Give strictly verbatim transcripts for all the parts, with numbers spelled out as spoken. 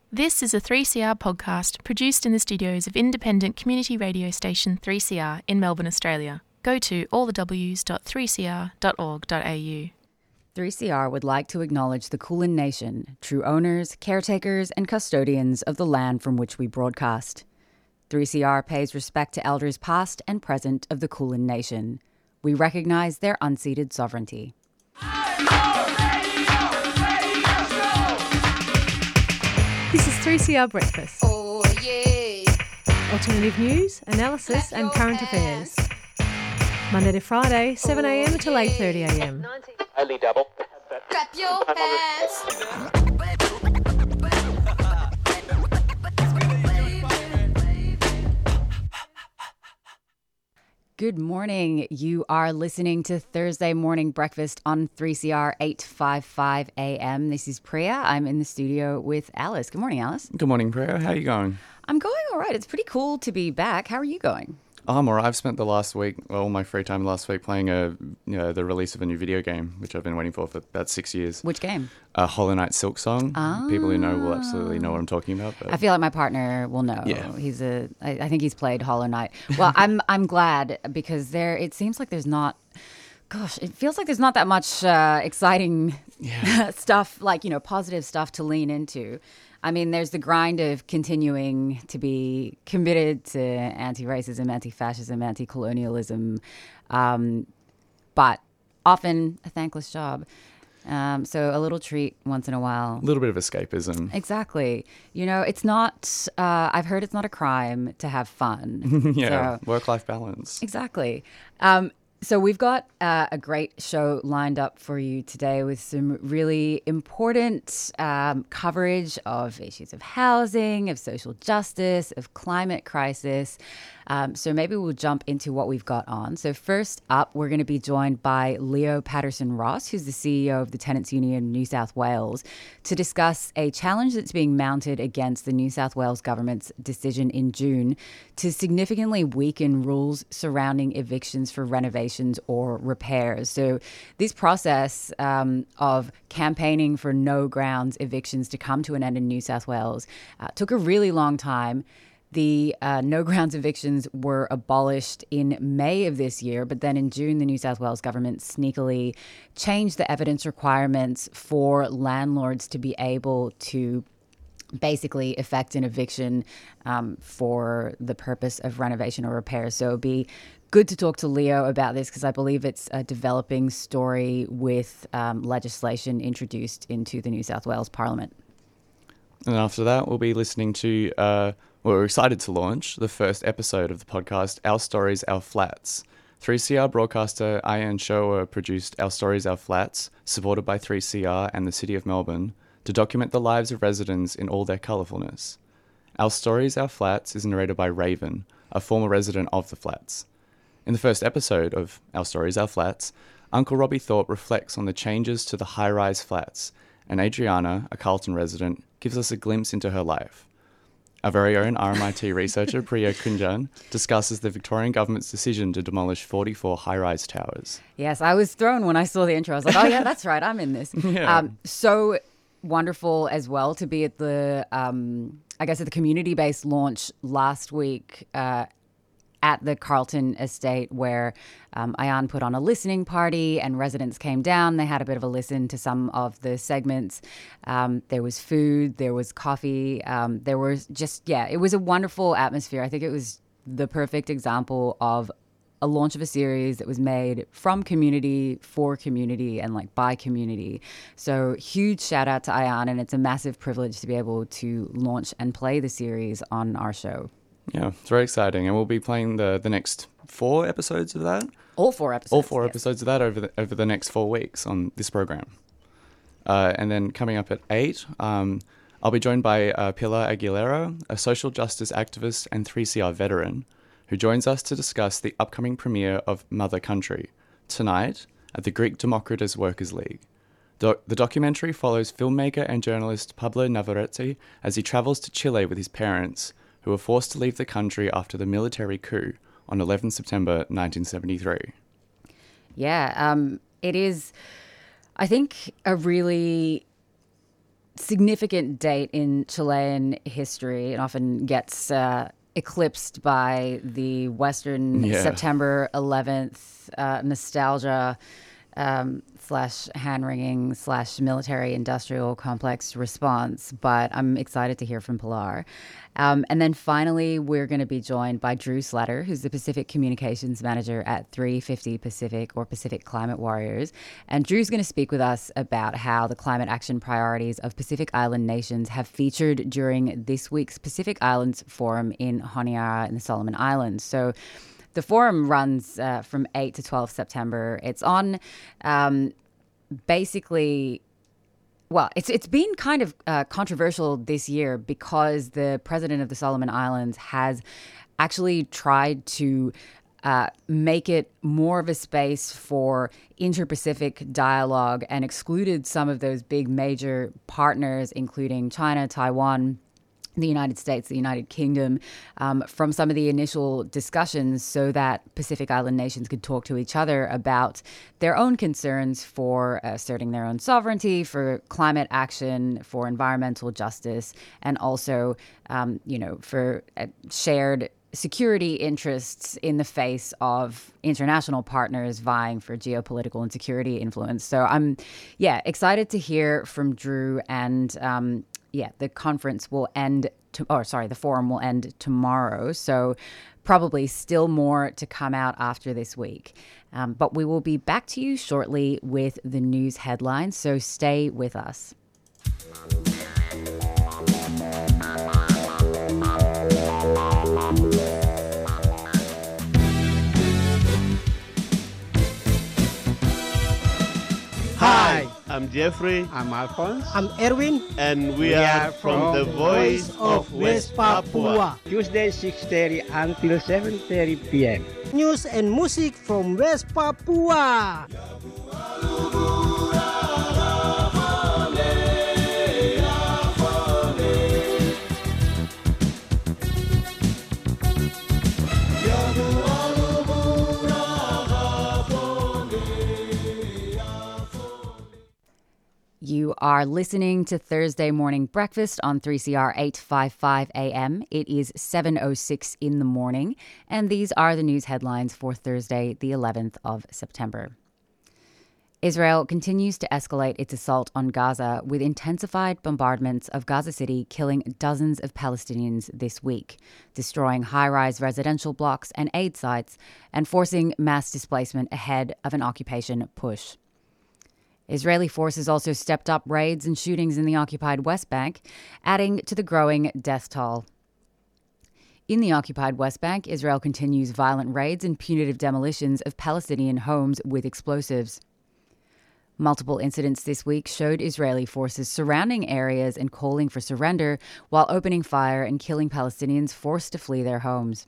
This is a three C R podcast produced in the studios of independent community radio station three C R in Melbourne, Australia. Go to all the w s dot three c r dot org dot a u. three C R would like to acknowledge the Kulin Nation, true owners, caretakers and custodians of the land from which we broadcast. three C R pays respect to elders past and present of the Kulin Nation. We recognise their unceded sovereignty. This is three C R Breakfast. Oh, yeah. Alternative news, analysis and current affairs. Monday to Friday, seven a m till eight thirty a m. Only double. Clap your hands. Good morning. You are listening to Thursday Morning Breakfast on three C R eight fifty-five a m. This is Priya. I'm in the studio with Alice. Good morning, Alice. Good morning, Priya. How are you going? I'm going all right. It's pretty cool to be back. How are you going? Oh, I'm all right. I've spent the last week, well, all my free time last week playing a, you know, the release of a new video game, which I've been waiting for for about six years. Which game? Uh, Hollow Knight Silk Song. Ah. People who know will absolutely know what I'm talking about. But I feel like my partner will know. Yeah. He's a. I, I think he's played Hollow Knight. Well, I'm. I'm glad because there. It seems like there's not. Gosh, it feels like there's not that much uh, exciting Yeah. stuff, like, you know, positive stuff to lean into. I mean, there's the grind of continuing to be committed to anti-racism, anti-fascism, anti-colonialism, um, but often a thankless job. Um, so a little treat once in a while. a little bit of escapism. Exactly. You know, it's not, uh, I've heard it's not a crime to have fun. yeah, So- work-life balance. Exactly. Um, so we've got uh, a great show lined up for you today with some really important um, coverage of issues of housing, of social justice, of climate crisis. Um, so maybe we'll jump into what we've got on. So first up, we're going to be joined by Leo Patterson-Ross, who's the C E O of the Tenants Union New South Wales, to discuss a challenge that's being mounted against the New South Wales government's decision in June to significantly weaken rules surrounding evictions for renovations or repairs. So this process um, of campaigning for no grounds evictions to come to an end in New South Wales uh, took a really long time. The uh, no grounds evictions were abolished in May of this year, but then in June, the New South Wales government sneakily changed the evidence requirements for landlords to be able to basically effect an eviction um, for the purpose of renovation or repair. So it'd be good to talk to Leo about this because I believe it's a developing story with um, legislation introduced into the New South Wales Parliament. And after that, we'll be listening to, uh, well, we're excited to launch the first episode of the podcast, Our Stories, Our Flats. three C R broadcaster Ayan Shoa produced Our Stories, Our Flats, supported by three C R and the City of Melbourne, to document the lives of residents in all their colourfulness. Our Stories, Our Flats is narrated by Raven, a former resident of the flats. In the first episode of Our Stories, Our Flats, Uncle Robbie Thorpe reflects on the changes to the high-rise flats, and Adriana, a Carlton resident, gives us a glimpse into her life. Our very own R M I T researcher Priya Kunjan discusses the Victorian government's decision to demolish forty-four high-rise towers. Yes, I was thrown when I saw the intro. I was like, oh yeah, that's right, I'm in this. Yeah. Um, so wonderful as well to be at the, um, I guess, at the community-based launch last week uh, at the Carlton estate where um, Ayan put on a listening party and residents came down. They had a bit of a listen to some of the segments. Um, there was food, there was coffee, um, there was just, yeah, it was a wonderful atmosphere. I think it was the perfect example of a launch of a series that was made from community, for community, and like by community. So huge shout out to Ayan, and it's a massive privilege to be able to launch and play the series on our show. Yeah, it's very exciting, and we'll be playing the, the next four episodes of that. All four episodes. All four yes. episodes of that over the, over the next four weeks on this program. Uh, and then coming up at eight, um, I'll be joined by uh, Pilar Aguilera, a social justice activist and three C R veteran, who joins us to discuss the upcoming premiere of Mother Country, tonight at the Greek Democritus Workers' League. Do- the documentary follows filmmaker and journalist Pablo Navarrete as he travels to Chile with his parents, who were forced to leave the country after the military coup on eleventh September nineteen seventy-three. Yeah, um, it is, I think, a really significant date in Chilean history. It often gets uh, eclipsed by the Western Yeah. September eleventh uh, nostalgia um, slash hand-wringing slash military-industrial complex response. But I'm excited to hear from Pilar. Um, and then finally, we're going to be joined by Drew Slatter, who's the Pacific Communications Manager at three fifty Pacific or Pacific Climate Warriors. And Drew's going to speak with us about how the climate action priorities of Pacific Island nations have featured during this week's Pacific Islands Forum in Honiara in the Solomon Islands. So the forum runs uh, from eight to twelve September. It's on um, basically... Well, it's it's been kind of uh, controversial this year because the president of the Solomon Islands has actually tried to uh, make it more of a space for inter-Pacific dialogue and excluded some of those big major partners, including China, Taiwan, the United States, the United Kingdom, um, from some of the initial discussions so that Pacific Island nations could talk to each other about their own concerns for asserting their own sovereignty, for climate action, for environmental justice, and also, um, you know, for uh, shared security interests in the face of international partners vying for geopolitical and security influence. So I'm, yeah, excited to hear from Drew and, um, yeah, the conference will end, to, or sorry, the forum will end tomorrow. So probably still more to come out after this week. Um, but we will be back to you shortly with the news headlines. So stay with us. Hi, I'm Jeffrey, I'm Alphonse. I'm Erwin. and we, are from the Voice of West Papua. Tuesday six thirty until seven thirty p.m. News and music from West Papua. You are listening to Thursday Morning Breakfast on three C R eight fifty-five A M. It is seven oh six in the morning, and these are the news headlines for Thursday, the eleventh of September. Israel continues to escalate its assault on Gaza with intensified bombardments of Gaza City, killing dozens of Palestinians this week, destroying high-rise residential blocks and aid sites, and forcing mass displacement ahead of an occupation push. Israeli forces also stepped up raids and shootings in the occupied West Bank, adding to the growing death toll. In the occupied West Bank, Israel continues violent raids and punitive demolitions of Palestinian homes with explosives. Multiple incidents this week showed Israeli forces surrounding areas and calling for surrender while opening fire and killing Palestinians forced to flee their homes.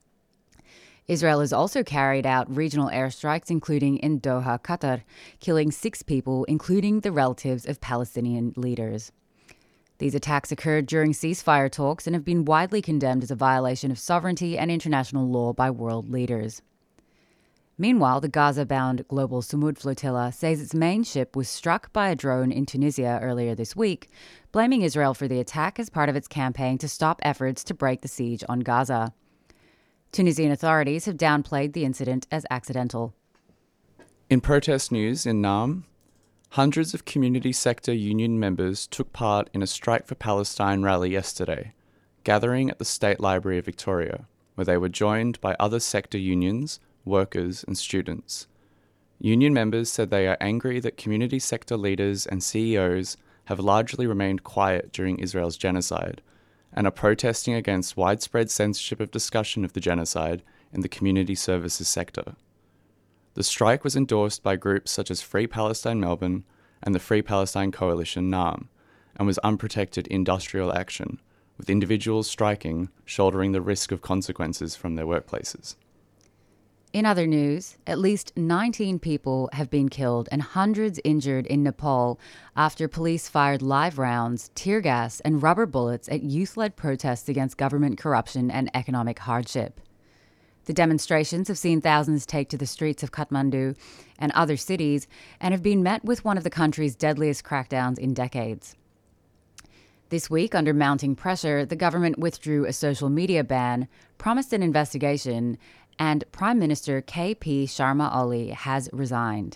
Israel has also carried out regional airstrikes, including in Doha, Qatar, killing six people, including the relatives of Palestinian leaders. These attacks occurred during ceasefire talks and have been widely condemned as a violation of sovereignty and international law by world leaders. Meanwhile, the Gaza-bound Global Sumud Flotilla says its main ship was struck by a drone in Tunisia earlier this week, blaming Israel for the attack as part of its campaign to stop efforts to break the siege on Gaza. Tunisian authorities have downplayed the incident as accidental. In protest news in Naam, hundreds of community sector union members took part in a Strike for Palestine rally yesterday, gathering at the State Library of Victoria, where they were joined by other sector unions, workers and students. Union members said they are angry that community sector leaders and C E Os have largely remained quiet during Israel's genocide, and are protesting against widespread censorship of discussion of the genocide in the community services sector. The strike was endorsed by groups such as Free Palestine Melbourne and the Free Palestine Coalition Naam, and was unprotected industrial action, with individuals striking shouldering the risk of consequences from their workplaces. In other news, at least nineteen people have been killed and hundreds injured in Nepal after police fired live rounds, tear gas, and rubber bullets at youth-led protests against government corruption and economic hardship. The demonstrations have seen thousands take to the streets of Kathmandu and other cities and have been met with one of the country's deadliest crackdowns in decades. This week, under mounting pressure, the government withdrew a social media ban, promised an investigation, and Prime Minister K P Sharma Oli has resigned.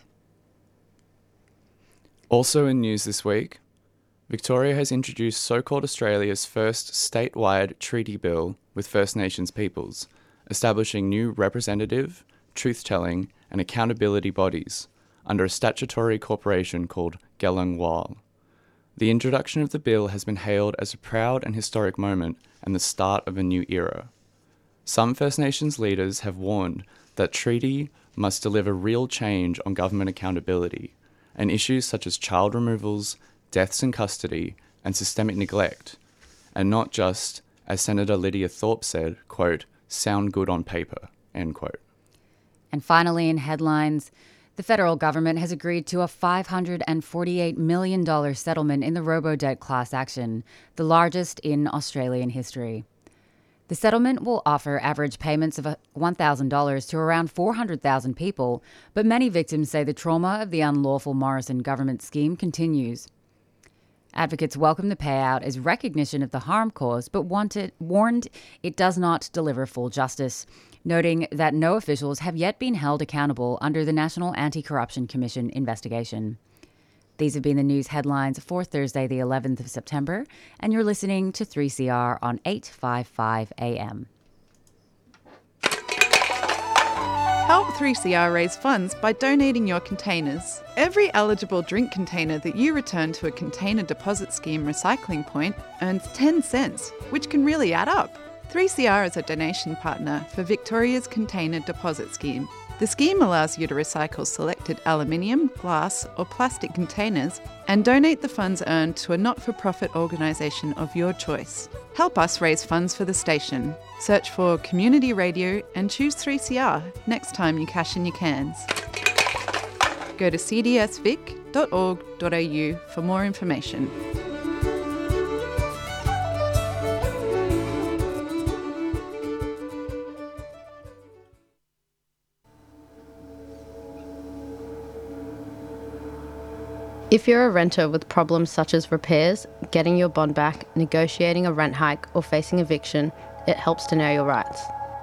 Also in news this week, Victoria has introduced so-called Australia's first statewide treaty bill with First Nations peoples, establishing new representative, truth-telling and accountability bodies under a statutory corporation called Gelung Wal. The introduction of the bill has been hailed as a proud and historic moment and the start of a new era. Some First Nations leaders have warned that treaty must deliver real change on government accountability, and issues such as child removals, deaths in custody, and systemic neglect, and not just, as Senator Lydia Thorpe said, quote, sound good on paper, end quote. And finally, in headlines, the federal government has agreed to a five hundred forty-eight million dollars settlement in the robo-debt class action, the largest in Australian history. The settlement will offer average payments of one thousand dollars to around four hundred thousand people, but many victims say the trauma of the unlawful Morrison government scheme continues. Advocates welcome the payout as recognition of the harm caused, but wanted, warned it does not deliver full justice, noting that no officials have yet been held accountable under the National Anti-Corruption Commission investigation. These have been the news headlines for Thursday, the eleventh of September, and you're listening to three C R on eight fifty-five A M. Help three C R raise funds by donating your containers. Every eligible drink container that you return to a container deposit scheme recycling point earns ten cents, which can really add up. three C R is a donation partner for Victoria's Container Deposit Scheme. The scheme allows you to recycle selected aluminium, glass or plastic containers and donate the funds earned to a not-for-profit organisation of your choice. Help us raise funds for the station. Search for Community Radio and choose three C R next time you cash in your cans. Go to c d s vic dot org dot a u for more information. If you're a renter with problems such as repairs, getting your bond back, negotiating a rent hike or facing eviction, it helps to know your rights.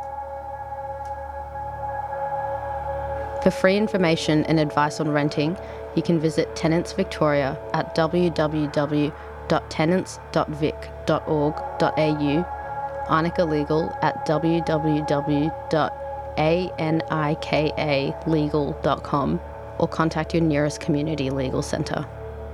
For free information and advice on renting, you can visit Tenants Victoria at w w w dot tenants dot vic dot org dot a u, Arnica Legal at w w w dot anika legal dot com, or contact your nearest community legal centre.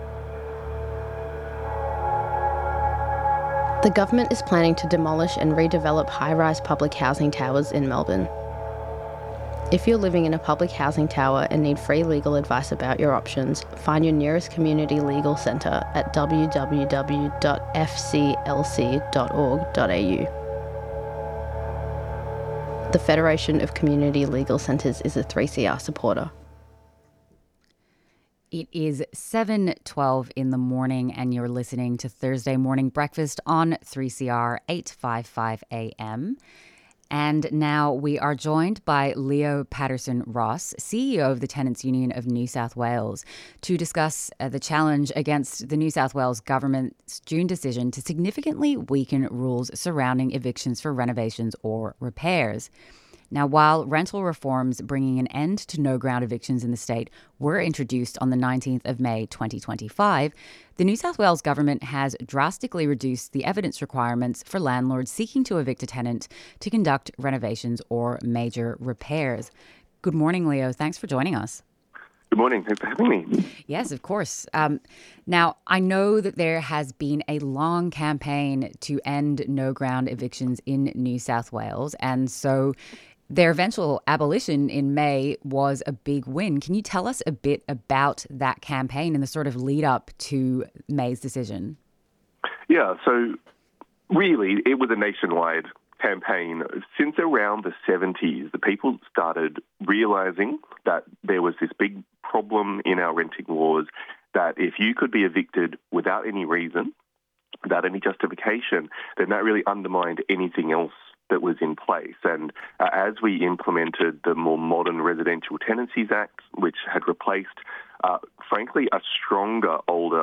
The government is planning to demolish and redevelop high-rise public housing towers in Melbourne. If you're living in a public housing tower and need free legal advice about your options, find your nearest community legal centre at w w w dot f c l c dot org dot a u. The Federation of Community Legal Centres is a three C R supporter. It is seven twelve in the morning and you're listening to Thursday Morning Breakfast on three C R eight fifty-five A M. And now we are joined by Leo Patterson-Ross, C E O of the Tenants Union of New South Wales, to discuss uh, the challenge against the New South Wales government's June decision to significantly weaken rules surrounding evictions for renovations or repairs. Now, while rental reforms bringing an end to no-ground evictions in the state were introduced on the nineteenth of May twenty twenty-five, the New South Wales government has drastically reduced the evidence requirements for landlords seeking to evict a tenant to conduct renovations or major repairs. Good morning, Leo. Thanks for joining us. Good morning. Thanks for having me. Yes, of course. Um, now, I know that there has been a long campaign to end no-ground evictions in New South Wales, and so their eventual abolition in May was a big win. Can you tell us a bit about that campaign and the sort of lead up to May's decision? Yeah, so really it was a nationwide campaign. Since around the seventies, the people started realising that there was this big problem in our renting laws, that if you could be evicted without any reason, without any justification, then that really undermined anything else that was in place. And uh, as we implemented the more modern Residential Tenancies Act, which had replaced, uh, frankly, a stronger, older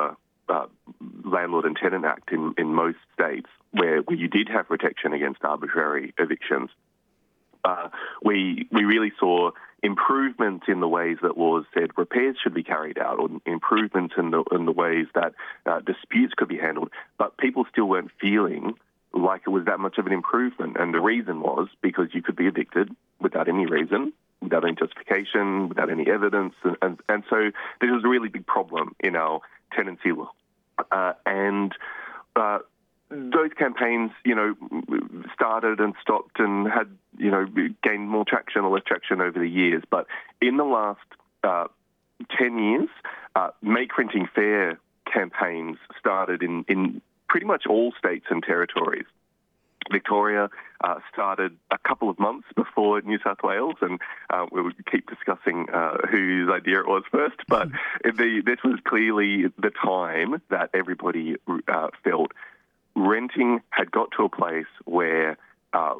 uh, Landlord and Tenant Act in, in most states where, where you did have protection against arbitrary evictions, uh, we we really saw improvements in the ways that laws said repairs should be carried out, or improvements in the in the ways that uh, disputes could be handled, but people still weren't feeling like it was that much of an improvement. And the reason was because you could be evicted without any reason, without any justification, without any evidence. And, and, and so this was a really big problem in our tenancy law. Uh, and uh, those campaigns, you know, started and stopped and had, you know, gained more traction or less traction over the years. But in the last uh, ten years, uh, Make Renting Fair campaigns started in, in pretty much all states and territories. Victoria uh, started a couple of months before New South Wales, and uh, we would keep discussing uh, whose idea it was first, but the, this was clearly the time that everybody uh, felt renting had got to a place where uh,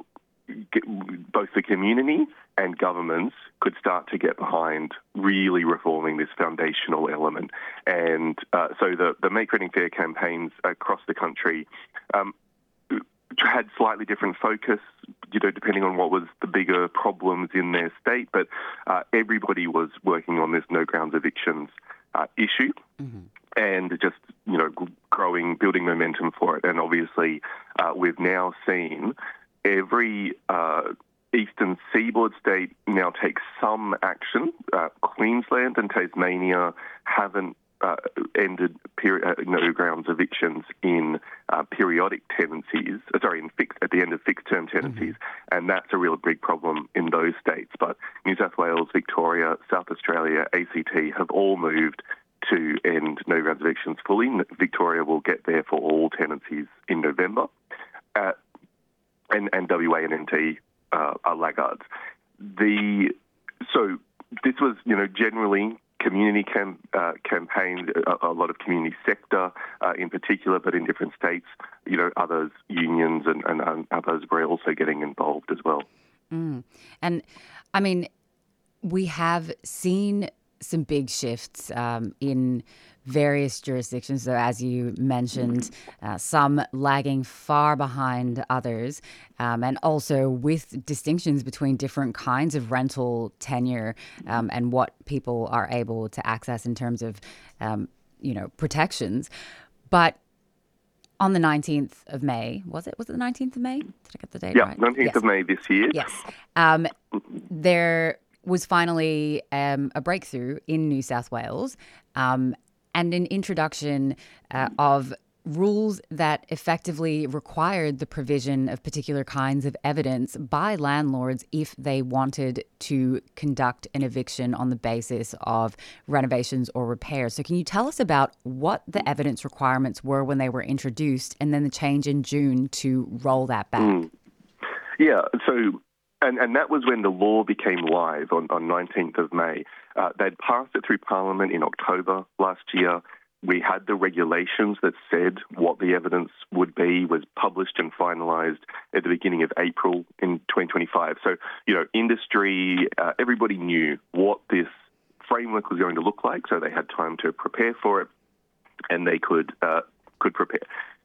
both the community and governments could start to get behind really reforming this foundational element. And uh, so the, the Make Renting Fair campaigns across the country um, had slightly different focus, you know, depending on what was the bigger problems in their state. But uh, everybody was working on this no grounds evictions uh, issue, mm-hmm. and just, you know, growing, building momentum for it. And obviously, uh, we've now seen every uh, eastern seaboard state now take some action. Uh, Queensland and Tasmania haven't Uh, ended peri- uh, no grounds evictions in uh, periodic tenancies, uh, sorry, in fixed, at the end of fixed-term tenancies, mm-hmm. and that's a real big problem in those states. But New South Wales, Victoria, South Australia, A C T have all moved to end no grounds evictions fully. Victoria will get there for all tenancies in November, uh, and, and W A and N T uh, are laggards. The so this was, you know, generally community cam, uh, campaigns, a, a lot of community sector uh, in particular, but in different states, you know, others, unions and, and, and others were also getting involved as well. Mm. And, I mean, we have seen some big shifts um, in various jurisdictions. So as you mentioned, uh, some lagging far behind others, um, and also with distinctions between different kinds of rental tenure um, and what people are able to access in terms of, um, you know, protections. But on the nineteenth of May, was it? Was it the nineteenth of May? Did I get the date yeah, right? Yeah, nineteenth yes. of May this year. Yes. Um, there was finally um, a breakthrough in New South Wales um, and an introduction uh, of rules that effectively required the provision of particular kinds of evidence by landlords if they wanted to conduct an eviction on the basis of renovations or repairs. So can you tell us about what the evidence requirements were when they were introduced, and then the change in June to roll that back? Mm. Yeah, so... And, and that was when the law became live on, on nineteenth of May. Uh, they'd passed it through Parliament in October last year. We had the regulations that said what the evidence would be, was published and finalised at the beginning of April in twenty twenty-five. So, you know, industry, uh, everybody knew what this framework was going to look like, so they had time to prepare for it, and they could uh, could prepare.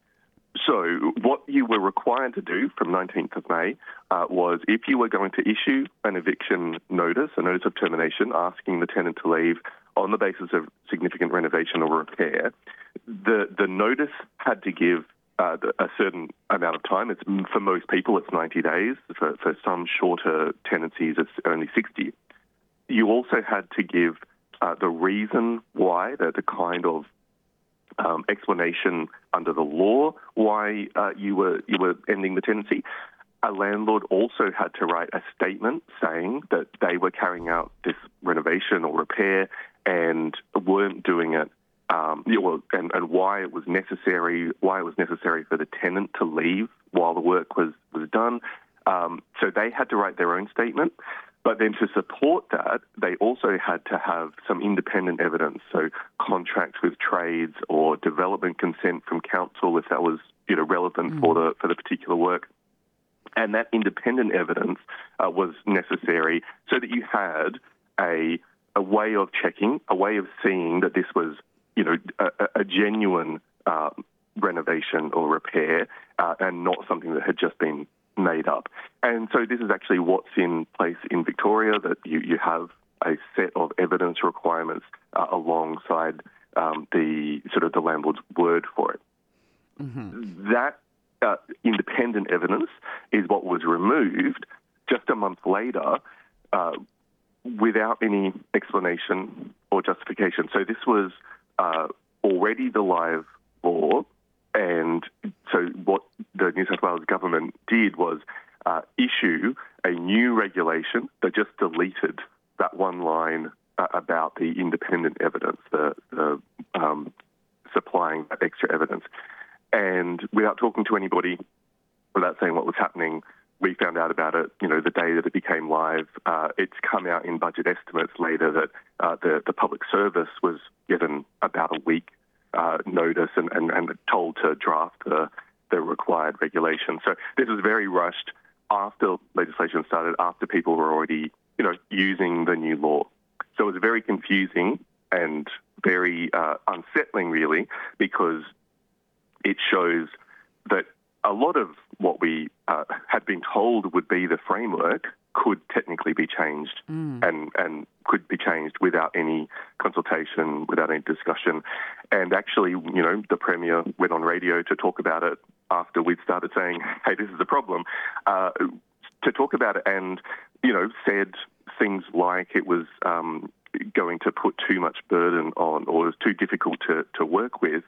So what you were required to do from nineteenth of May uh, was, if you were going to issue an eviction notice, a notice of termination, asking the tenant to leave on the basis of significant renovation or repair, the, the notice had to give uh, a certain amount of time. It's, for most people, it's ninety days. For, for some shorter tenancies, it's only sixty. You also had to give uh, the reason why, the, the kind of Um, explanation under the law why uh, you were you were ending the tenancy. A landlord also had to write a statement saying that they were carrying out this renovation or repair and weren't doing it, um, yeah, well, and, and why it was necessary, why it was necessary for the tenant to leave while the work was was done. Um, so they had to write their own statement. But then to support that, they also had to have some independent evidence, so contracts with trades or development consent from council if that was, you know, relevant mm. for the for the particular work. And that independent evidence uh, was necessary so that you had a a way of checking, a way of seeing that this was you know, a, a genuine uh, renovation or repair uh, and not something that had just been made up. And so this is actually what's in place in Victoria, that you, you have a set of evidence requirements uh, alongside um, the sort of the landlord's word for it. Mm-hmm. That uh, independent evidence is what was removed just a month later uh, without any explanation or justification. So this was uh, already the live law, and so what the New South Wales government did was uh, issue a new regulation that just deleted that one line uh, about the independent evidence, the, the um, supplying that extra evidence. And without talking to anybody, without saying what was happening, we found out about it, you know, the day that it became live. Uh, it's come out in budget estimates later that uh, the, the public service was given about a week uh, notice and, and, and told to draft the, the required regulation. So this was very rushed after legislation started, after people were already, you know, using the new law. So it was very confusing and very uh, unsettling, really, because it shows that a lot of what we uh, had been told would be the framework could technically be changed mm. and, and could be changed without any consultation, without any discussion. And actually, you know, the Premier went on radio to talk about it after we'd started saying, hey, this is a problem, uh, to talk about it and, you know, said things like it was um, going to put too much burden on, or it was too difficult to, to work with,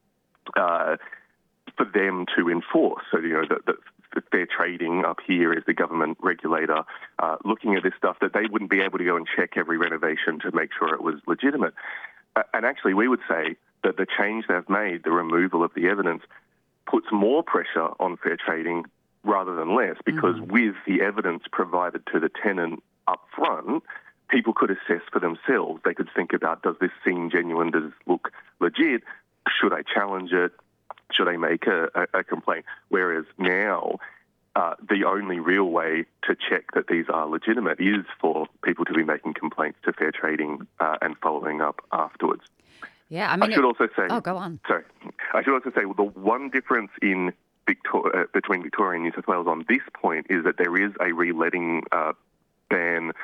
uh, for them to enforce. So, you know, that, that Fair Trading up here is the government regulator uh, looking at this stuff, that they wouldn't be able to go and check every renovation to make sure it was legitimate. Uh, and actually, we would say that the change they've made, the removal of the evidence, puts more pressure on Fair Trading rather than less, because mm-hmm. with the evidence provided to the tenant up front, people could assess for themselves. They could think about, does this seem genuine? Does this look legit? Should I challenge it? Should I make a, a, a complaint? Whereas now, uh, the only real way to check that these are legitimate is for people to be making complaints to Fair Trading uh, and following up afterwards. Yeah, I mean... I should it, also say... Oh, go on. Sorry. I should also say well, the one difference in Victoria, uh, between Victoria and New South Wales on this point is that there is a reletting uh, ban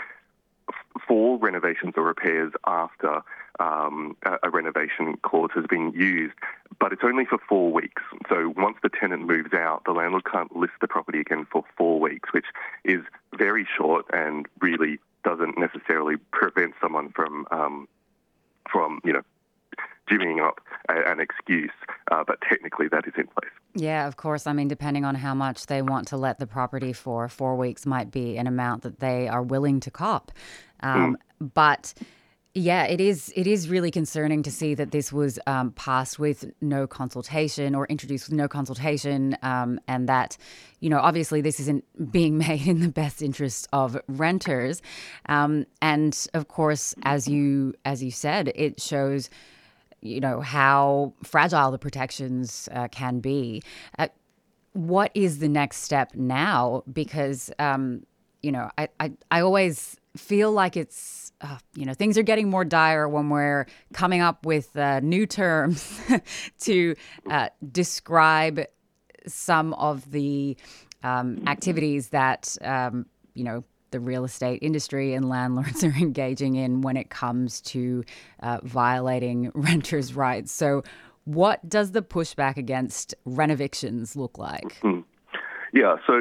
f- for renovations or repairs after um, a, a renovation clause has been used, but it's only for four weeks. So once the tenant moves out, the landlord can't list the property again for four weeks, which is very short and really doesn't necessarily prevent someone from, um, from you know, jimmying up a, an excuse, uh, but technically that is in place. Yeah, of course. I mean, depending on how much they want to let the property for, four weeks might be an amount that they are willing to cop. Um, mm. But yeah, it is it is really concerning to see that this was um, passed with no consultation or introduced with no consultation, um, and that, you know, obviously this isn't being made in the best interest of renters. Um, and of course, as you as you said, it shows, you know, how fragile the protections uh, can be. Uh, what is the next step now? Because, um, you know, I, I, I always feel like it's, uh, you know, things are getting more dire when we're coming up with uh, new terms to uh, describe some of the um, activities that, um, you know, the real estate industry and landlords are engaging in when it comes to uh, violating renters' rights. So what does the pushback against renovictions look like? Mm-hmm. Yeah, so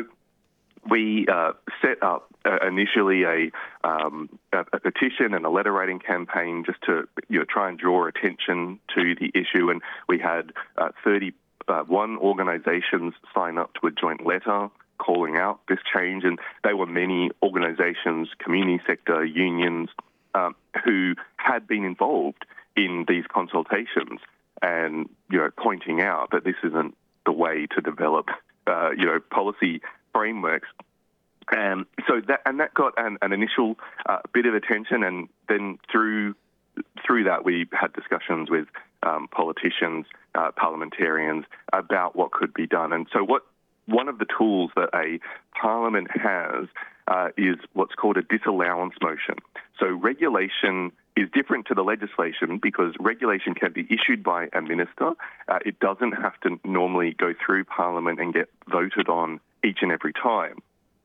we uh, set up uh, initially a, um, a, a petition and a letter writing campaign just to, you know, try and draw attention to the issue. And we had uh, thirty-one organisations sign up to a joint letter calling out this change, and they were many organisations, community sector, unions, um, who had been involved in these consultations and, you know, pointing out that this isn't the way to develop, uh, you know, policy frameworks. And so that, and that got an, an initial uh, bit of attention, and then through through that we had discussions with um, politicians, uh, parliamentarians about what could be done. And so what One of the tools that a parliament has uh, is what's called a disallowance motion. So regulation is different to the legislation because regulation can be issued by a minister. Uh, it doesn't have to normally go through Parliament and get voted on each and every time.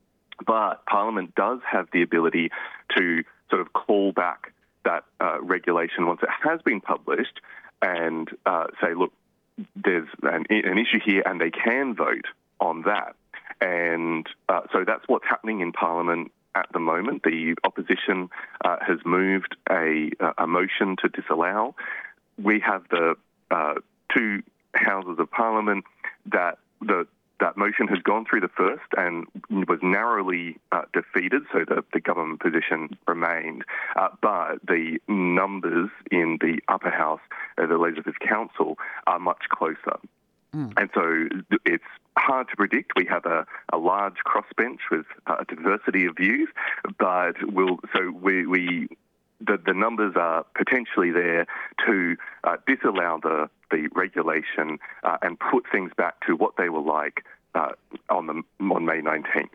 But Parliament does have the ability to sort of call back that uh, regulation once it has been published and uh, say, look, there's an, an issue here, and they can vote on that. And uh, so that's what's happening in Parliament at the moment. The opposition uh, has moved a, a motion to disallow. We have the uh, two houses of Parliament that the that motion has gone through the first and was narrowly uh, defeated, so the, the government position remained. Uh, but the numbers in the upper house of the Legislative Council are much closer. Mm. And so it's hard to predict. We have a, a large crossbench with a diversity of views, but we'll, so we, we the, the numbers are potentially there to uh, disallow the, the regulation uh, and put things back to what they were like uh, on the on May nineteenth.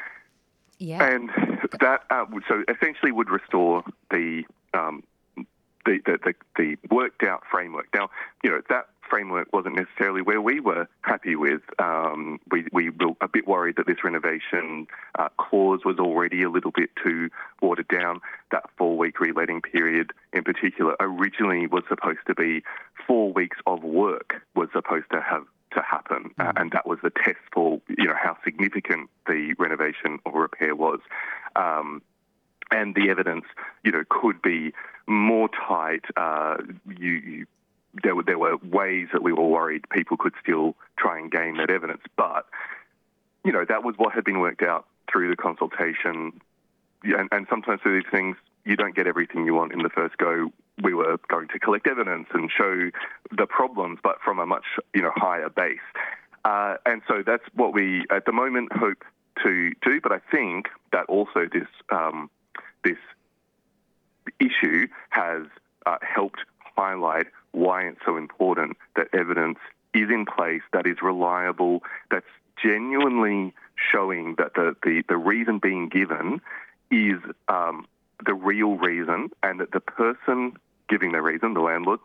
Yeah. And that uh, so essentially would restore the, um, the, the the the worked out framework. Now, you know, that framework wasn't necessarily where we were happy with. Um, we, we were a bit worried that this renovation uh, clause was already a little bit too watered down. That four-week reletting period in particular originally was supposed to be four weeks of work was supposed to have to happen, mm. uh, and that was the test for, you know, how significant the renovation or repair was. Um, and the evidence, you know, could be more tight. Uh, you, you There were, there were ways that we were worried people could still try and gain that evidence. But, you know, that was what had been worked out through the consultation. And, and sometimes through these things, you don't get everything you want in the first go. We were going to collect evidence and show the problems, but from a much, you know, higher base. Uh, and so that's what we, at the moment, hope to do. But I think that also this um, this issue has uh, helped highlight why it's so important that evidence is in place, that is reliable, that's genuinely showing that the, the, the reason being given is um, the real reason, and that the person giving the reason, the landlord,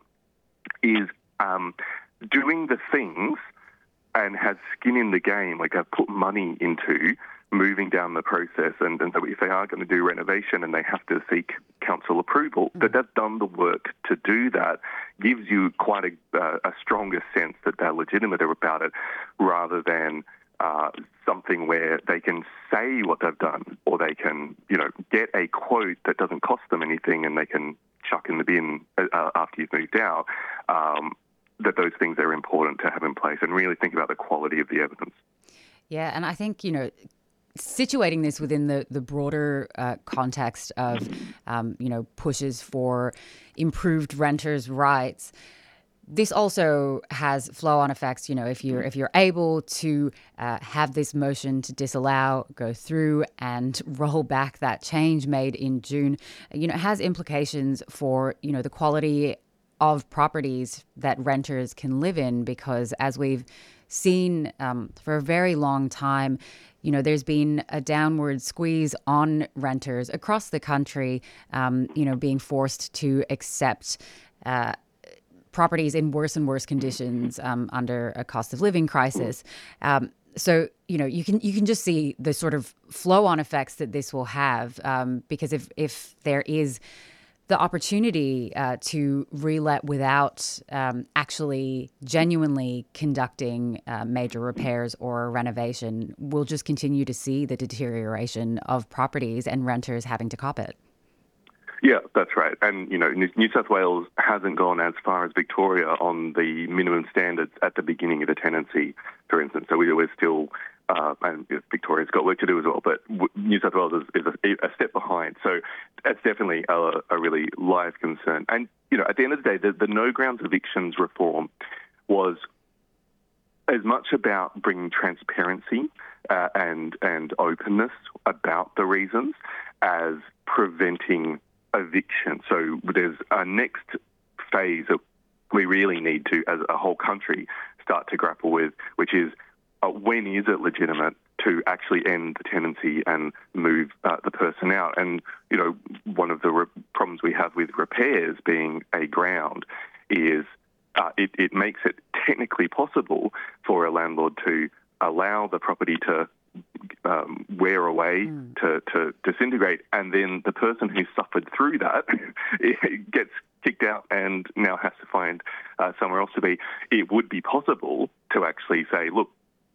is um, doing the things and has skin in the game, like have put money into moving down the process. And, and so if they are going to do renovation and they have to seek council approval, mm. that they've done the work to do that gives you quite a, uh, a stronger sense that they're legitimate about it, rather than uh, something where they can say what they've done, or they can, you know, get a quote that doesn't cost them anything and they can chuck in the bin uh, after you've moved out. Um, that those things are important to have in place, and really think about the quality of the evidence. Yeah, and I think, you know, situating this within the, the broader uh, context of, um, you know, pushes for improved renters' rights, this also has flow-on effects. You know, if you're if you're able to uh, have this motion to disallow go through and roll back that change made in June, you know, it has implications for, you know, the quality of properties that renters can live in, because as we've seen um, for a very long time, you know, there's been a downward squeeze on renters across the country, um, you know, being forced to accept uh, properties in worse and worse conditions um, under a cost of living crisis. Um, so, you know, you can you can just see the sort of flow-on effects that this will have, um, because if if there is the opportunity uh, to relet without um, actually genuinely conducting uh, major repairs or renovation, we'll just continue to see the deterioration of properties and renters having to cop it. Yeah, that's right. And, you know, New South Wales hasn't gone as far as Victoria on the minimum standards at the beginning of the tenancy, for instance. So we, we're still... Uh, and Victoria's got work to do as well, but New South Wales is, is a, a step behind. So that's definitely a, a really live concern. And, you know, at the end of the day, the, the no grounds evictions reform was as much about bringing transparency uh, and and openness about the reasons as preventing eviction. So there's a next phase that we really need to, as a whole country, start to grapple with, which is Uh, when is it legitimate to actually end the tenancy and move uh, the person out. And, you know, one of the re- problems we have with repairs being a ground is uh, it, it makes it technically possible for a landlord to allow the property to um, wear away, mm. to, to disintegrate, and then the person who suffered through that gets kicked out and now has to find uh, somewhere else to be. It would be possible to actually say, look,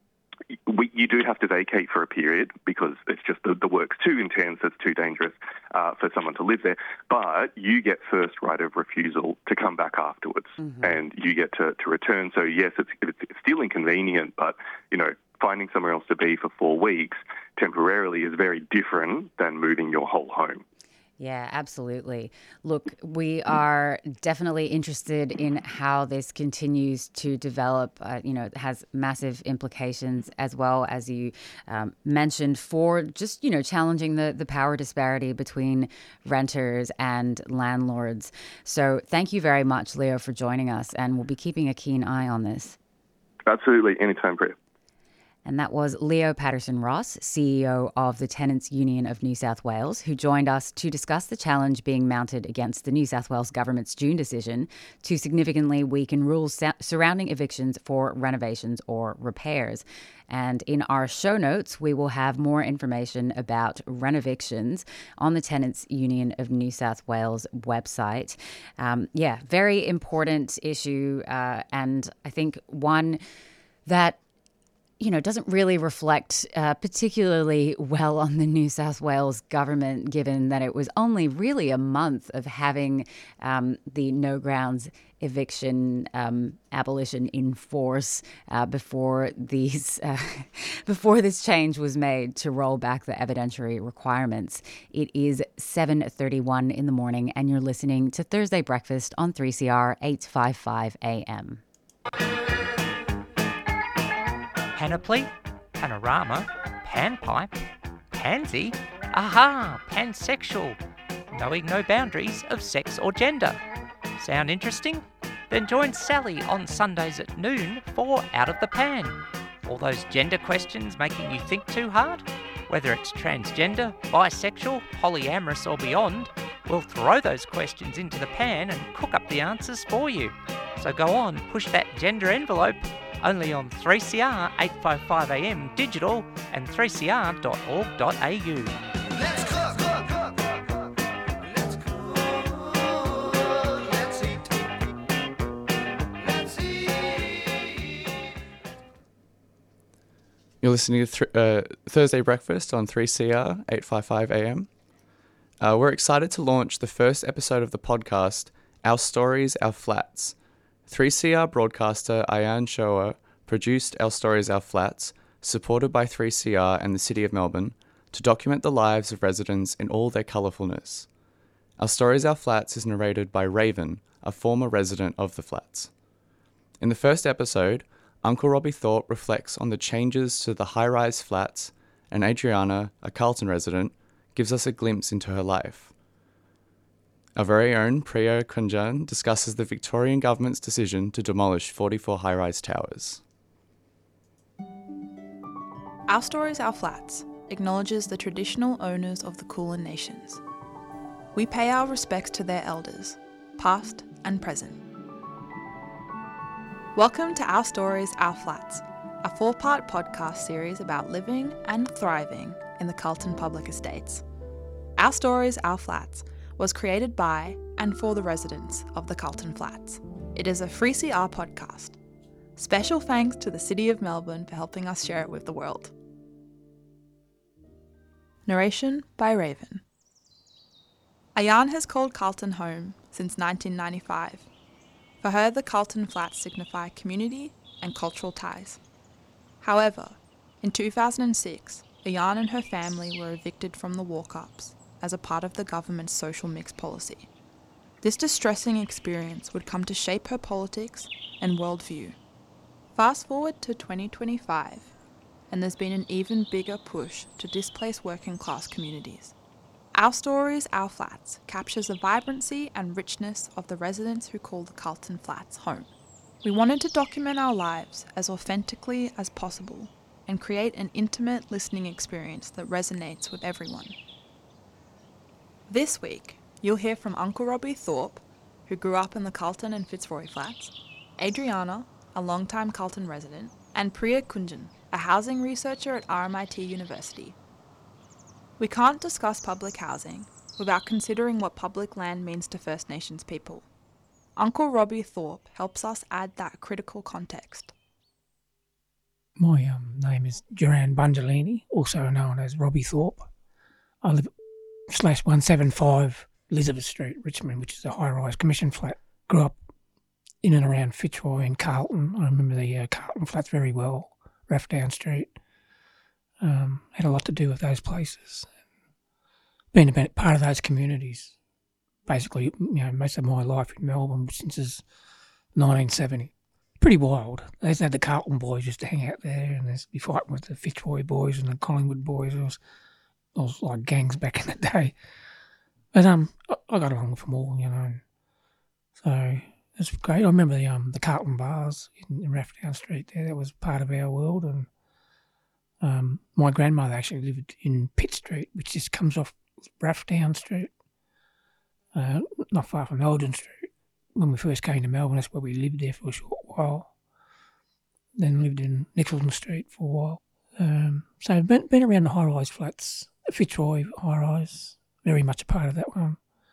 we, you do have to vacate for a period because it's just the, the work's too intense, it's too dangerous uh, for someone to live there, but you get first right of refusal to come back afterwards, mm-hmm. and you get to, to return. So yes, it's, it's still inconvenient, but, you know, finding somewhere else to be for four weeks temporarily is very different than moving your whole home. Yeah, absolutely. Look, we are definitely interested in how this continues to develop. Uh, you know, it has massive implications, as well as you um, mentioned, for just, you know, challenging the, the power disparity between renters and landlords. So thank you very much, Leo, for joining us, and we'll be keeping a keen eye on this. Absolutely. Anytime, Priya. And that was Leo Patterson-Ross, C E O of the Tenants Union of New South Wales, who joined us to discuss the challenge being mounted against the New South Wales government's June decision to significantly weaken rules sa- surrounding evictions for renovations or repairs. And in our show notes, we will have more information about renovictions on the Tenants Union of New South Wales website. Um, yeah, very important issue, uh, and I think one that you know, doesn't really reflect uh, particularly well on the New South Wales government, given that it was only really a month of having um, the no grounds eviction um, abolition in force uh, before these uh, before this change was made to roll back the evidentiary requirements. It is seven thirty-one in the morning, and you're listening to Thursday Breakfast on three C R eight fifty-five A M. Panoply, panorama, panpipe, pansy, aha, pansexual, knowing no boundaries of sex or gender. Sound interesting? Then join Sally on Sundays at noon for Out of the Pan. All those gender questions making you think too hard? Whether it's transgender, bisexual, polyamorous or beyond, we'll throw those questions into the pan and cook up the answers for you. So go on, push that gender envelope, only on three C R eight fifty-five A M digital and three c r dot org dot a u. Let's cook, cook, cook, cook, cook. Let's cook, let's eat, let's eat. You're listening to th- uh, Thursday Breakfast on three C R eight fifty-five A M. Uh, we're excited to launch the first episode of the podcast, Our Stories, Our Flats. three C R broadcaster Ayan Shoa produced Our Stories, Our Flats, supported by three C R and the City of Melbourne, to document the lives of residents in all their colourfulness. Our Stories, Our Flats is narrated by Raven, a former resident of the flats. In the first episode, Uncle Robbie Thorpe reflects on the changes to the high-rise flats, and Adriana, a Carlton resident, gives us a glimpse into her life. Our very own Priya Kunjan discusses the Victorian government's decision to demolish forty-four high-rise towers. Our Stories, Our Flats acknowledges the traditional owners of the Kulin Nations. We pay our respects to their elders, past and present. Welcome to Our Stories, Our Flats, a four-part podcast series about living and thriving in the Carlton Public Estates. Our Stories, Our Flats was created by and for the residents of the Carlton Flats. It is a three C R podcast. Special thanks to the City of Melbourne for helping us share it with the world. Narration by Raven. Ayan has called Carlton home since nineteen ninety-five. For her, the Carlton Flats signify community and cultural ties. However, in two thousand six, Ayan and her family were evicted from the walk-ups as a part of the government's social mix policy. This distressing experience would come to shape her politics and worldview. Fast forward to twenty twenty-five, and there's been an even bigger push to displace working class communities. Our Stories, Our Flats captures the vibrancy and richness of the residents who call the Carlton Flats home. We wanted to document our lives as authentically as possible and create an intimate listening experience that resonates with everyone. This week, you'll hear from Uncle Robbie Thorpe, who grew up in the Carlton and Fitzroy flats, Adriana, a long-time Carlton resident, and Priya Kunjan, a housing researcher at R M I T University. We can't discuss public housing without considering what public land means to First Nations people. Uncle Robbie Thorpe helps us add that critical context. My um, name is Duran Bungelini, also known as Robbie Thorpe. I live at slash one seventy-five Elizabeth Street, Richmond, which is a high-rise commission flat. Grew up in and around Fitzroy and Carlton. I remember the uh, Carlton flats very well, Rathdown Street. Um, had a lot to do with those places. Been a part of those communities, basically, you know, most of my life in Melbourne since nineteen seventy. Pretty wild. They had the Carlton boys used to hang out there, and they'd be fighting with the Fitzroy boys and the Collingwood boys. It was, it was like gangs back in the day. But um, I, I got along with them all, you know. So it's great. I remember the um the Carlton bars in, in Rathdown Street there. That was part of our world. And um, my grandmother actually lived in Pitt Street, which just comes off Rathdown Street, uh, not far from Elgin Street. When we first came to Melbourne, that's where we lived there for a short while. Then lived in Nicholson Street for a while. Um, so I've been, been around the high-rise flats, Fitzroy high-rise, very much a part of that one.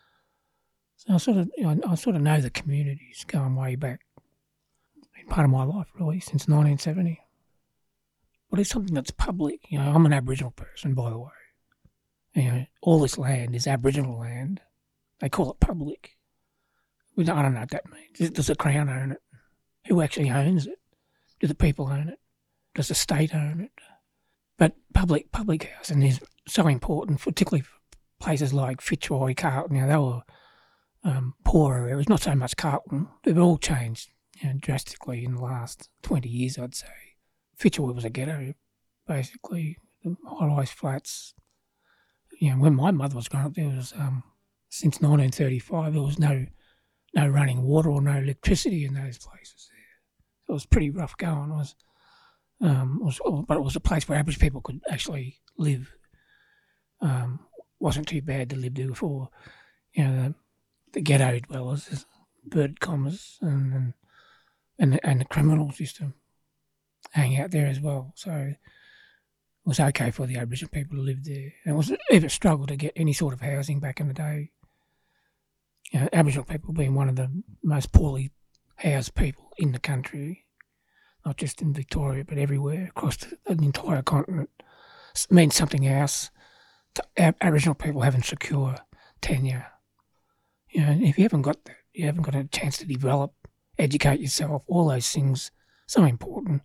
So I sort of, you know, I sort of know the communities going way back. It's been part of my life really since nineteen seventy. But it's something that's public. You know, I'm an Aboriginal person, by the way. You know, all this land is Aboriginal land. They call it public. I don't know what that means. Does the Crown own it? Who actually owns it? Do the people own it? Does the state own it? But public public housing is so important, particularly for places like Fitzroy, Carlton. You know, they were um, poorer areas. Not so much Carlton. They've all changed, you know, drastically in the last twenty years, I'd say. Fitzroy was a ghetto, basically. The high-rise flats. You know, when my mother was growing up, there was um, since nineteen thirty-five there was no no running water or no electricity in those places. There, it was pretty rough going. It was, um, it was, but it was a place where average people could actually live. Um, wasn't too bad to live there before, you know, the, the ghetto dwellers, bird commas, and and and the, and the criminals used to hang out there as well. So it was okay for the Aboriginal people to live there. And it was even a struggle to get any sort of housing back in the day. You know, Aboriginal people being one of the most poorly housed people in the country, not just in Victoria but everywhere across the, the entire continent. It means something else to Ab- Aboriginal people having secure tenure. You know, if you haven't got that, you haven't got a chance to develop, educate yourself, all those things, so important.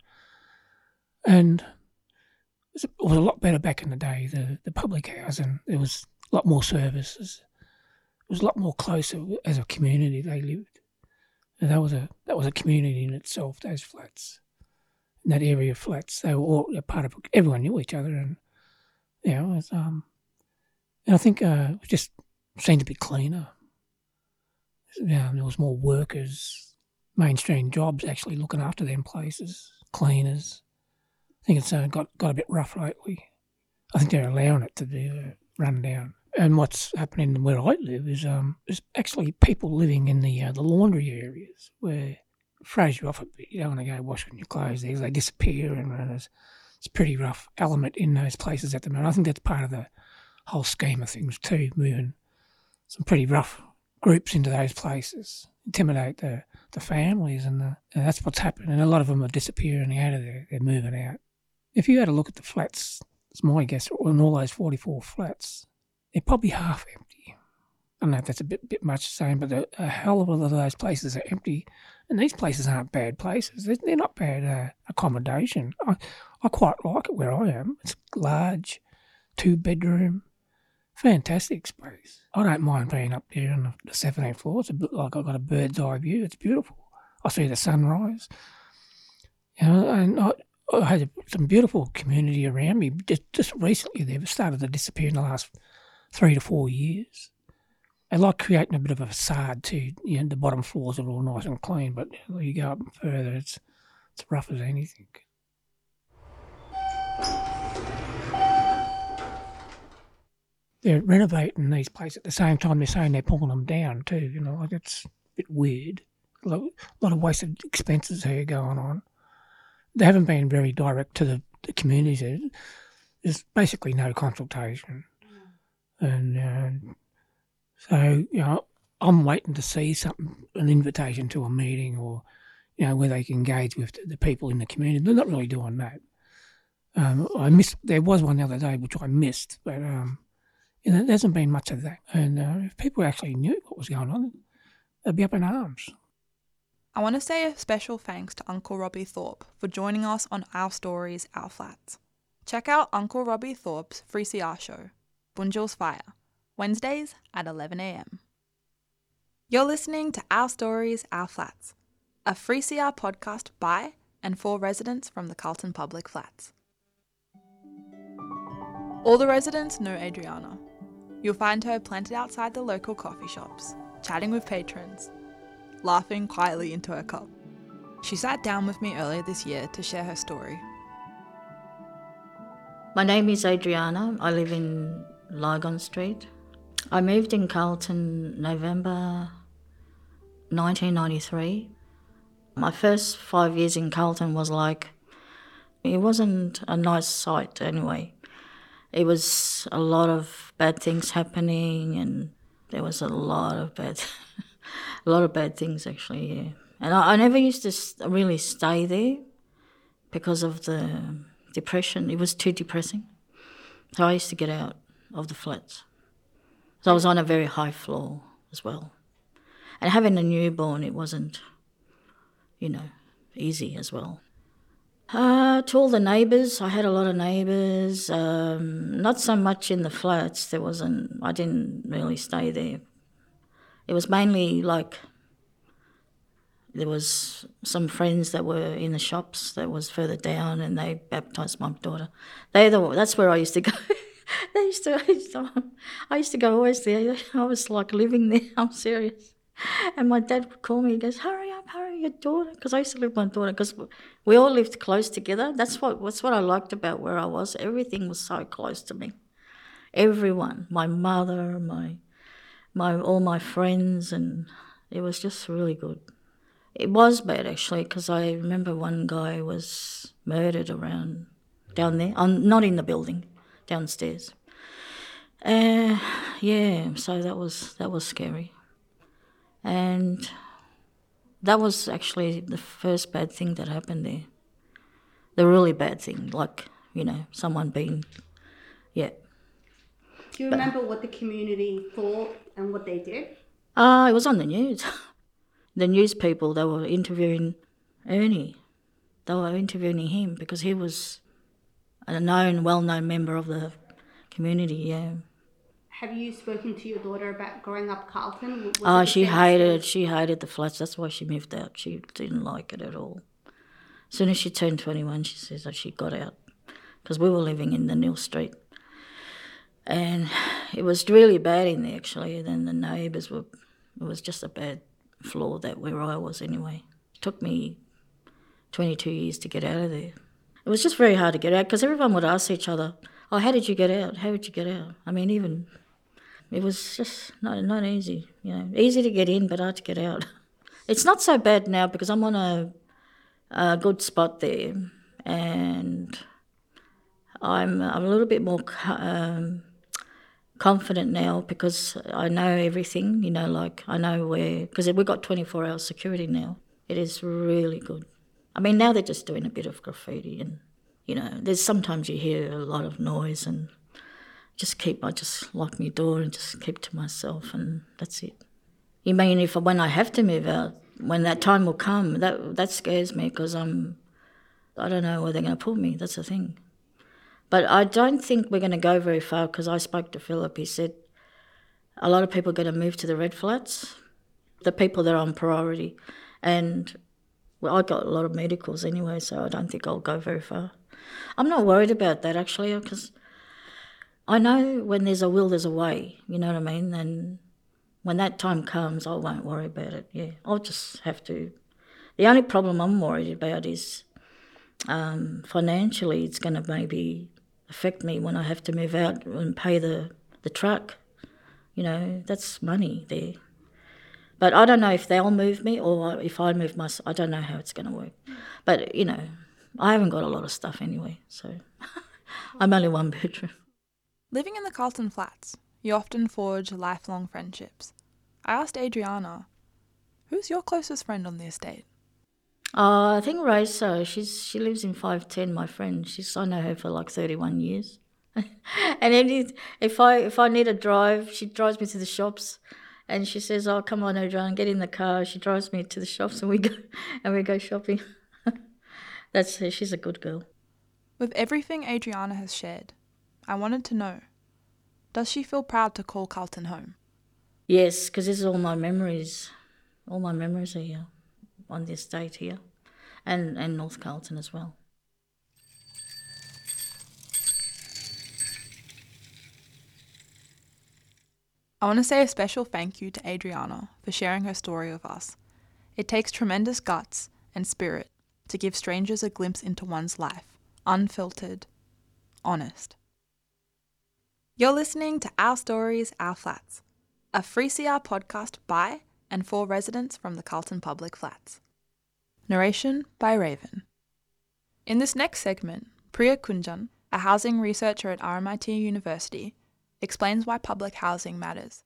And it was a lot better back in the day, the, the public housing. There was a lot more services. It was a lot more closer as a community they lived. And that was a that was a community in itself, those flats. In that area of flats, they were all a part of, everyone knew each other. And, you know, it was, um, and I think uh, it just seemed to be cleaner. You know, there was more workers, mainstream jobs actually looking after them places, cleaners. I think it's uh, got, got a bit rough lately. I think they're allowing it to be uh, run down. And what's happening where I live is um, there's actually people living in the uh, the laundry areas where, phrase you off a bit, you don't want to go washing your clothes there, they disappear, and uh, there's it's a pretty rough element in those places at the moment. I think that's part of the whole scheme of things too, moving some pretty rough groups into those places, intimidate the, the families, and, the, and that's what's happening. And a lot of them are disappearing out of there, they're moving out. If you had a look at the flats, it's my guess, in all those forty-four flats, they're probably half empty. I don't know if that's a bit bit much to say, but a, a hell of a lot of those places are empty. And these places aren't bad places. They're, they're not bad uh, accommodation. I, I quite like it where I am. It's large, two-bedroom, fantastic space. I don't mind being up there on the, the seventeenth floor. It's a bit like I've got a bird's eye view. It's beautiful. I see the sunrise. You know, and I, I had some beautiful community around me. Just, just recently, they've started to disappear in the last three to four years. They like creating a bit of a facade too. You know, the bottom floors are all nice and clean, but you go up further, it's it's rough as anything. they're renovating these places at the same time they're saying they're pulling them down too. You know, like it's a bit weird. A lot, a lot of wasted expenses here going on. They haven't been very direct to the, the communities. There's basically no consultation. And uh, so, you know, I'm waiting to see something, an invitation to a meeting or, you know, where they can engage with the people in the community. They're not really doing that. Um, I missed, there was one the other day which I missed, but um, you know, there hasn't been much of that. And uh, if people actually knew what was going on, they'd be up in arms. I want to say a special thanks to Uncle Robbie Thorpe for joining us on Our Stories, Our Flats. Check out Uncle Robbie Thorpe's three C R show, Bunjil's Fire, Wednesdays at eleven a.m. You're listening to Our Stories, Our Flats, a three C R podcast by and for residents from the Carlton Public Flats. All the residents know Adriana. You'll find her planted outside the local coffee shops, chatting with patrons, laughing quietly into her cup. She sat down with me earlier this year to share her story. My name is Adriana. I live in Lygon Street. I moved in Carlton November nineteen ninety-three. My first five years in Carlton was like, it wasn't a nice sight anyway. It was a lot of bad things happening, and there was a lot of bad, a lot of bad things actually. Yeah, and I, I never used to really stay there because of the depression. It was too depressing, so I used to get out of the flats. So I was on a very high floor as well, and having a newborn, it wasn't, you know, easy as well. Uh, to all the neighbours, I had a lot of neighbours, um, not so much in the flats. There wasn't, I didn't really stay there. It was mainly like, there was some friends that were in the shops that was further down, and they baptised my daughter. They the that's where I used to go. they used to, I used to, I used to go always there. I was like living there. I'm serious. And my dad would call me. He goes, "Hurry up, hurry, your daughter," because I used to live with my daughter. Because we all lived close together. That's what that's what I liked about where I was. Everything was so close to me. Everyone, my mother, my my all my friends, and it was just really good. It was bad actually, because I remember one guy was murdered around down there, um, not in the building, downstairs. Uh, yeah, so that was that was scary. And that was actually the first bad thing that happened there. The really bad thing, like, you know, someone being, yeah. Do you But- remember what the community thought and what they did? Uh, it was on the news. The news people, they were interviewing Ernie. They were interviewing him because he was a known, well-known member of the community, yeah. Have you spoken to your daughter about growing up Carlton? Was Oh, it the she same hated she hated the flats. That's why she moved out. She didn't like it at all. As soon as she turned twenty-one, she says that she got out because we were living in the Neil Street. And it was really bad in there, actually. And then the neighbours were, it was just a bad floor that where I was anyway. It took me twenty-two years to get out of there. It was just very hard to get out because everyone would ask each other, "Oh, how did you get out? How did you get out?" I mean, even... It was just not not easy, you know. Easy to get in, but hard to get out. It's not so bad now because I'm on a, a good spot there, and I'm I'm a little bit more um, confident now because I know everything. You know, like I know where, because we've got twenty-four hour security now. It is really good. I mean, now they're just doing a bit of graffiti, and you know, there's sometimes you hear a lot of noise and. Just keep, I just lock my door and just keep to myself, and that's it. You mean if when I have to move out, when that time will come, that that scares me because I'm, I don't know where they're going to put me. That's the thing. But I don't think we're going to go very far because I spoke to Philip. He said a lot of people are going to move to the red flats, the people that are on priority, and well, I got a lot of medicals anyway, so I don't think I'll go very far. I'm not worried about that actually because. I know when there's a will, there's a way, you know what I mean? And when that time comes, I won't worry about it, yeah. I'll just have to... The only problem I'm worried about is um, financially it's going to maybe affect me when I have to move out and pay the the truck. You know, that's money there. But I don't know if they'll move me or if I move myself. I don't know how it's going to work. But, you know, I haven't got a lot of stuff anyway, so I'm only one bedroom. Living in the Carlton Flats, you often forge lifelong friendships. I asked Adriana, who's your closest friend on the estate? Uh, I think Raisa, she's she lives in five ten, my friend. She's I know her for like thirty-one years. And any, if I if I need a drive, she drives me to the shops, and she says, "Oh, come on, Adriana, get in the car." She drives me to the shops, and we go and we go shopping. That's her. She's a good girl. With everything Adriana has shared, I wanted to know, does she feel proud to call Carlton home? Yes, because this is all my memories. All my memories are here on the estate here, and and North Carlton as well. I want to say a special thank you to Adriana for sharing her story with us. It takes tremendous guts and spirit to give strangers a glimpse into one's life, unfiltered, honest. You're listening to Our Stories, Our Flats, a three C R podcast by and for residents from the Carlton Public Flats. Narration by Raven. In this next segment, Priya Kunjan, a housing researcher at R M I T University, explains why public housing matters.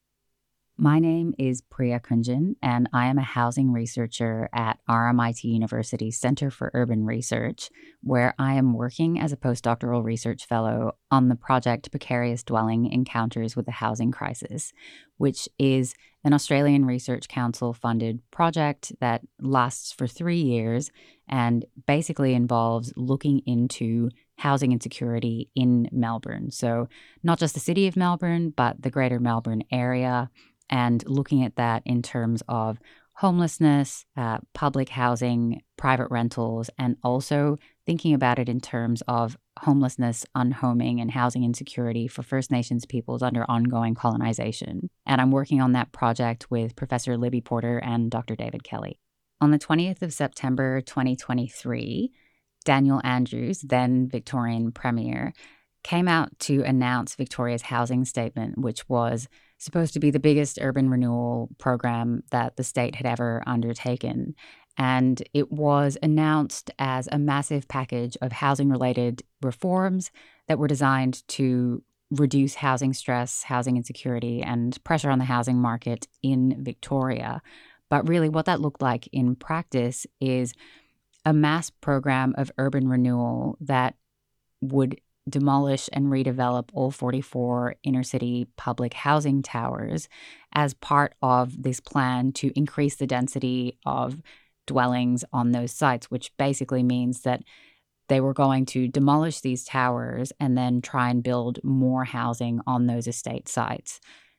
My name is Priya Kunjan, and I am a housing researcher at R M I T University's Center for Urban Research, where I am working as a postdoctoral research fellow on the project Precarious Dwelling Encounters with the Housing Crisis, which is an Australian Research Council-funded project that lasts for three years and basically involves looking into housing insecurity in Melbourne. So not just the city of Melbourne, but the greater Melbourne area, and looking at that in terms of homelessness, uh, public housing, private rentals, and also thinking about it in terms of homelessness, unhoming, and housing insecurity for First Nations peoples under ongoing colonization. And I'm working on that project with Professor Libby Porter and Doctor David Kelly. On the twentieth of September twenty twenty-three, Daniel Andrews, then Victorian Premier, came out to announce Victoria's housing statement, which was supposed to be the biggest urban renewal program that the state had ever undertaken. And it was announced as a massive package of housing-related reforms that were designed to reduce housing stress, housing insecurity, and pressure on the housing market in Victoria. But really what that looked like in practice is a mass program of urban renewal that would demolish and redevelop all forty-four inner-city public housing towers as part of this plan to increase the density of dwellings on those sites, which basically means that they were going to demolish these towers and then try and build more housing on those estate sites.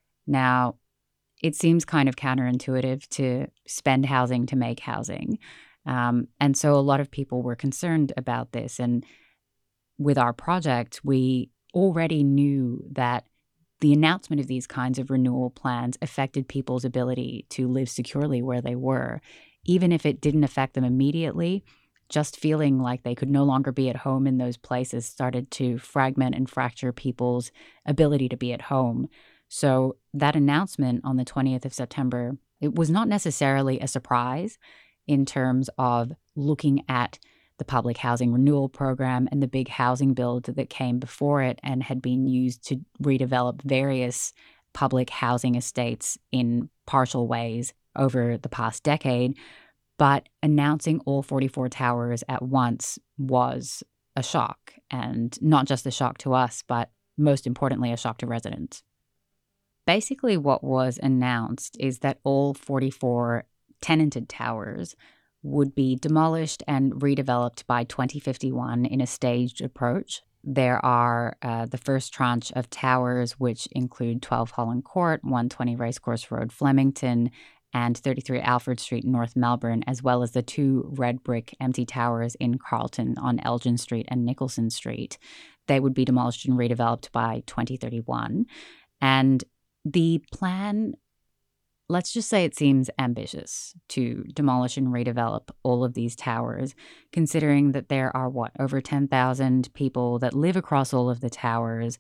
Now, it seems kind of counterintuitive to spend housing to make housing. Um, and so a lot of people were concerned about this. And with our project, we already knew that the announcement of these kinds of renewal plans affected people's ability to live securely where they were. Even if it didn't affect them immediately, just feeling like they could no longer be at home in those places started to fragment and fracture people's ability to be at home. So that announcement on the twentieth of September, it was not necessarily a surprise in terms of looking at the public housing renewal program and the big housing build that came before it and had been used to redevelop various public housing estates in partial ways over the past decade. But announcing all forty-four towers at once was a shock, and not just a shock to us, but most importantly, a shock to residents. Basically, what was announced is that all forty-four tenanted towers would be demolished and redeveloped by twenty fifty-one in a staged approach. There are uh, the first tranche of towers, which include twelve Holland Court, one twenty Racecourse Road, Flemington, and thirty-three Alfred Street, North Melbourne, as well as the two red brick empty towers in Carlton on Elgin Street and Nicholson Street. They would be demolished and redeveloped by twenty thirty-one. And the plan, let's just say it seems ambitious to demolish and redevelop all of these towers, considering that there are, what, over ten thousand people that live across all of the towers.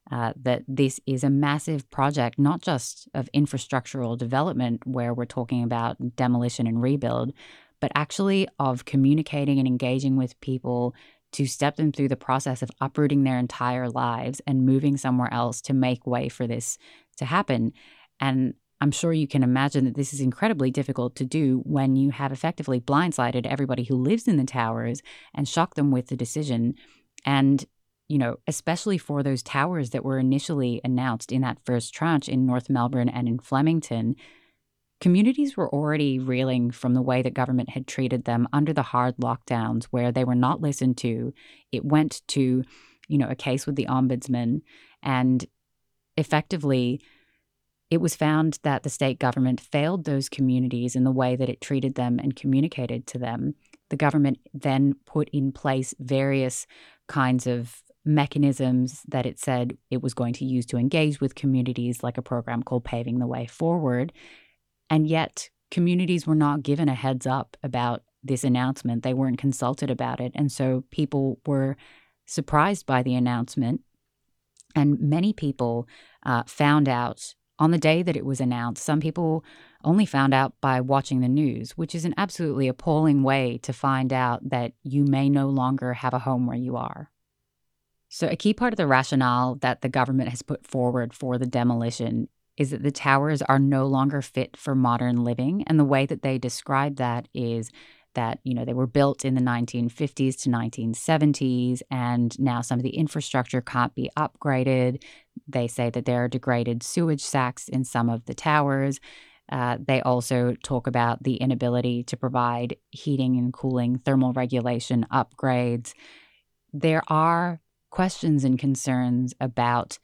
uh, that this is a massive project, not just of infrastructural development where we're talking about demolition and rebuild, but actually of communicating and engaging with people to step them through the process of uprooting their entire lives and moving somewhere else to make way for this to happen. And I'm sure you can imagine that this is incredibly difficult to do when you have effectively blindsided everybody who lives in the towers and shocked them with the decision. And, you know, especially for those towers that were initially announced in that first tranche in North Melbourne and in Flemington, communities were already reeling from the way that government had treated them under the hard lockdowns where they were not listened to. It went to, you know, a case with the ombudsman, and effectively it was found that the state government failed those communities in the way that it treated them and communicated to them. The government then put in place various kinds of mechanisms that it said it was going to use to engage with communities, like a program called Paving the Way Forward. And yet communities were not given a heads up about this announcement. They weren't consulted about it. And so people were surprised by the announcement. And many people uh, found out on the day that it was announced. Some people only found out by watching the news, which is an absolutely appalling way to find out that you may no longer have a home where you are. So a key part of the rationale that the government has put forward for the demolition is that the towers are no longer fit for modern living. And the way that they describe that is that, you know, they were built in the nineteen fifties to nineteen seventies, and now some of the infrastructure can't be upgraded. They say that there are degraded sewage sacks in some of the towers. Uh, they also talk about the inability to provide heating and cooling, thermal regulation upgrades. There are questions and concerns about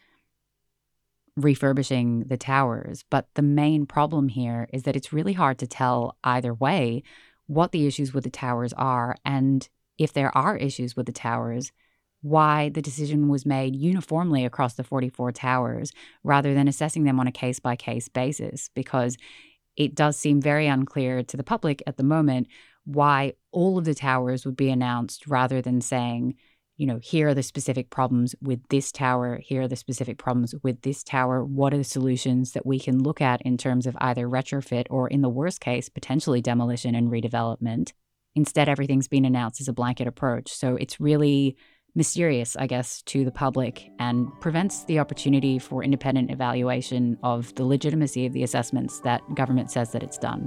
refurbishing the towers, but the main problem here is that it's really hard to tell either way what the issues with the towers are, and if there are issues with the towers, why the decision was made uniformly across the forty-four towers rather than assessing them on a case-by-case basis, because it does seem very unclear to the public at the moment why all of the towers would be announced rather than saying, you know, here are the specific problems with this tower, here are the specific problems with this tower, what are the solutions that we can look at in terms of either retrofit or, in the worst case, potentially demolition and redevelopment. Instead, everything's been announced as a blanket approach. So it's really mysterious, I guess, to the public and prevents the opportunity for independent evaluation of the legitimacy of the assessments that government says that it's done.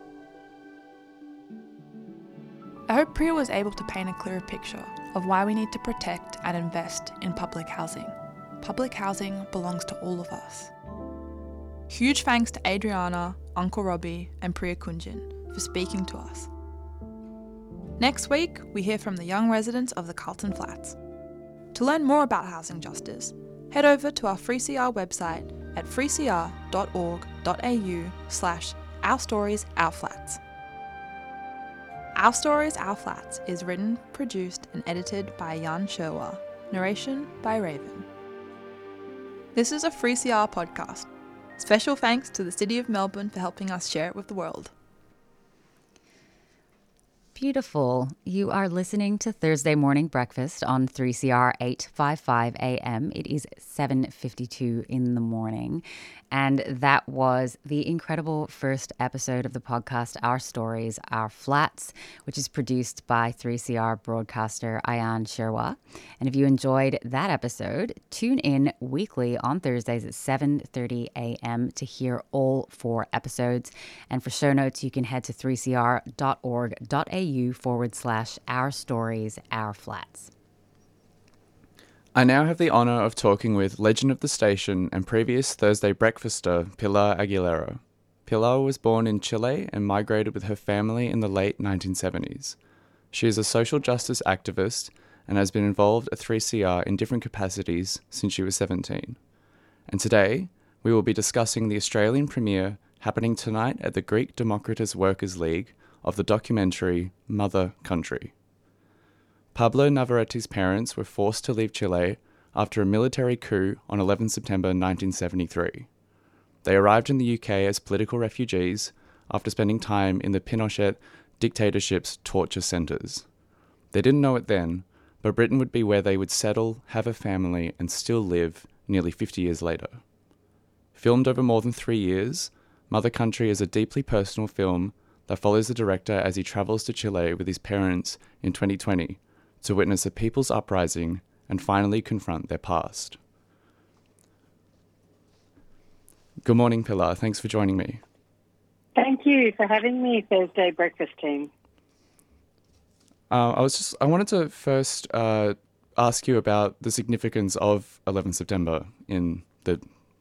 I hope Priya was able to paint a clearer picture of why we need to protect and invest in public housing. Public housing belongs to all of us. Huge thanks to Adriana, Uncle Robbie, and Priya Kunjan for speaking to us. Next week, we hear from the young residents of the Carlton Flats. To learn more about housing justice, head over to our three C R website at three c r dot org dot a u slash our stories, our flats. Our Stories, Our Flats is written, produced, and edited by Jan Sherwa. Narration by Raven. This is a three C R podcast. Special thanks to the City of Melbourne for helping us share it with the world. Beautiful. You are listening to Thursday Morning Breakfast on three C R eight fifty-five A M. It is seven fifty-two in the morning. And that was the incredible first episode of the podcast, Our Stories, Our Flats, which is produced by three C R broadcaster Ayan Sherwa. And if you enjoyed that episode, tune in weekly on Thursdays at seven thirty A M to hear all four episodes. And for show notes, you can head to three c r dot org dot a u forward slash Our Stories, Our Flats. I now have the honour of talking with legend of the station and previous Thursday breakfaster Pilar Aguilera. Pilar was born in Chile and migrated with her family in the late nineteen seventies. She is a social justice activist and has been involved at three C R in different capacities since she was seventeen. And today, we will be discussing the Australian premiere happening tonight at the Greek Democritus Workers' League of the documentary Mother Country. Pablo Navarrete's parents were forced to leave Chile after a military coup on the eleventh of September nineteen seventy-three. They arrived in the U K as political refugees after spending time in the Pinochet dictatorship's torture centres. They didn't know it then, but Britain would be where they would settle, have a family, and still live nearly fifty years later. Filmed over more than three years, Mother Country is a deeply personal film that follows the director as he travels to Chile with his parents in twenty twenty to witness a people's uprising and finally confront their past. Good morning, Pilar. Thanks for joining me. Thank you for having me, Thursday Breakfast Team. Uh, I was just I wanted to first uh, ask you about the significance of eleventh September in the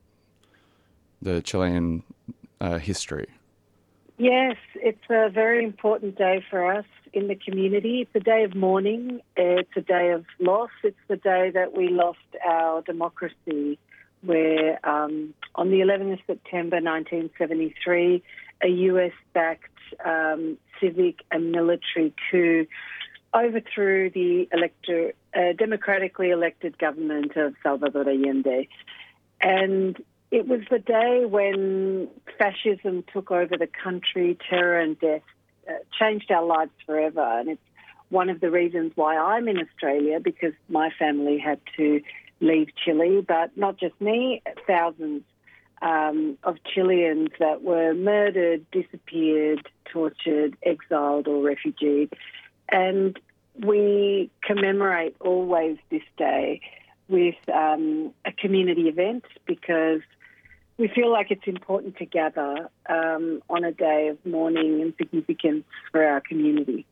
the Chilean uh, history. Yes, it's a very important day for us in the community. It's a day of mourning. It's a day of loss. It's the day that we lost our democracy, where um, on the eleventh of September nineteen seventy-three, a U S-backed um, civic and military coup overthrew the elector, uh, democratically elected government of Salvador Allende. And it was the day when fascism took over the country, terror and death uh, changed our lives forever. And it's one of the reasons why I'm in Australia, because my family had to leave Chile, but not just me, thousands um, of Chileans that were murdered, disappeared, tortured, exiled or refugeed. And we commemorate always this day with um, a community event because we feel like it's important to gather um, on a day of mourning and significance for our community.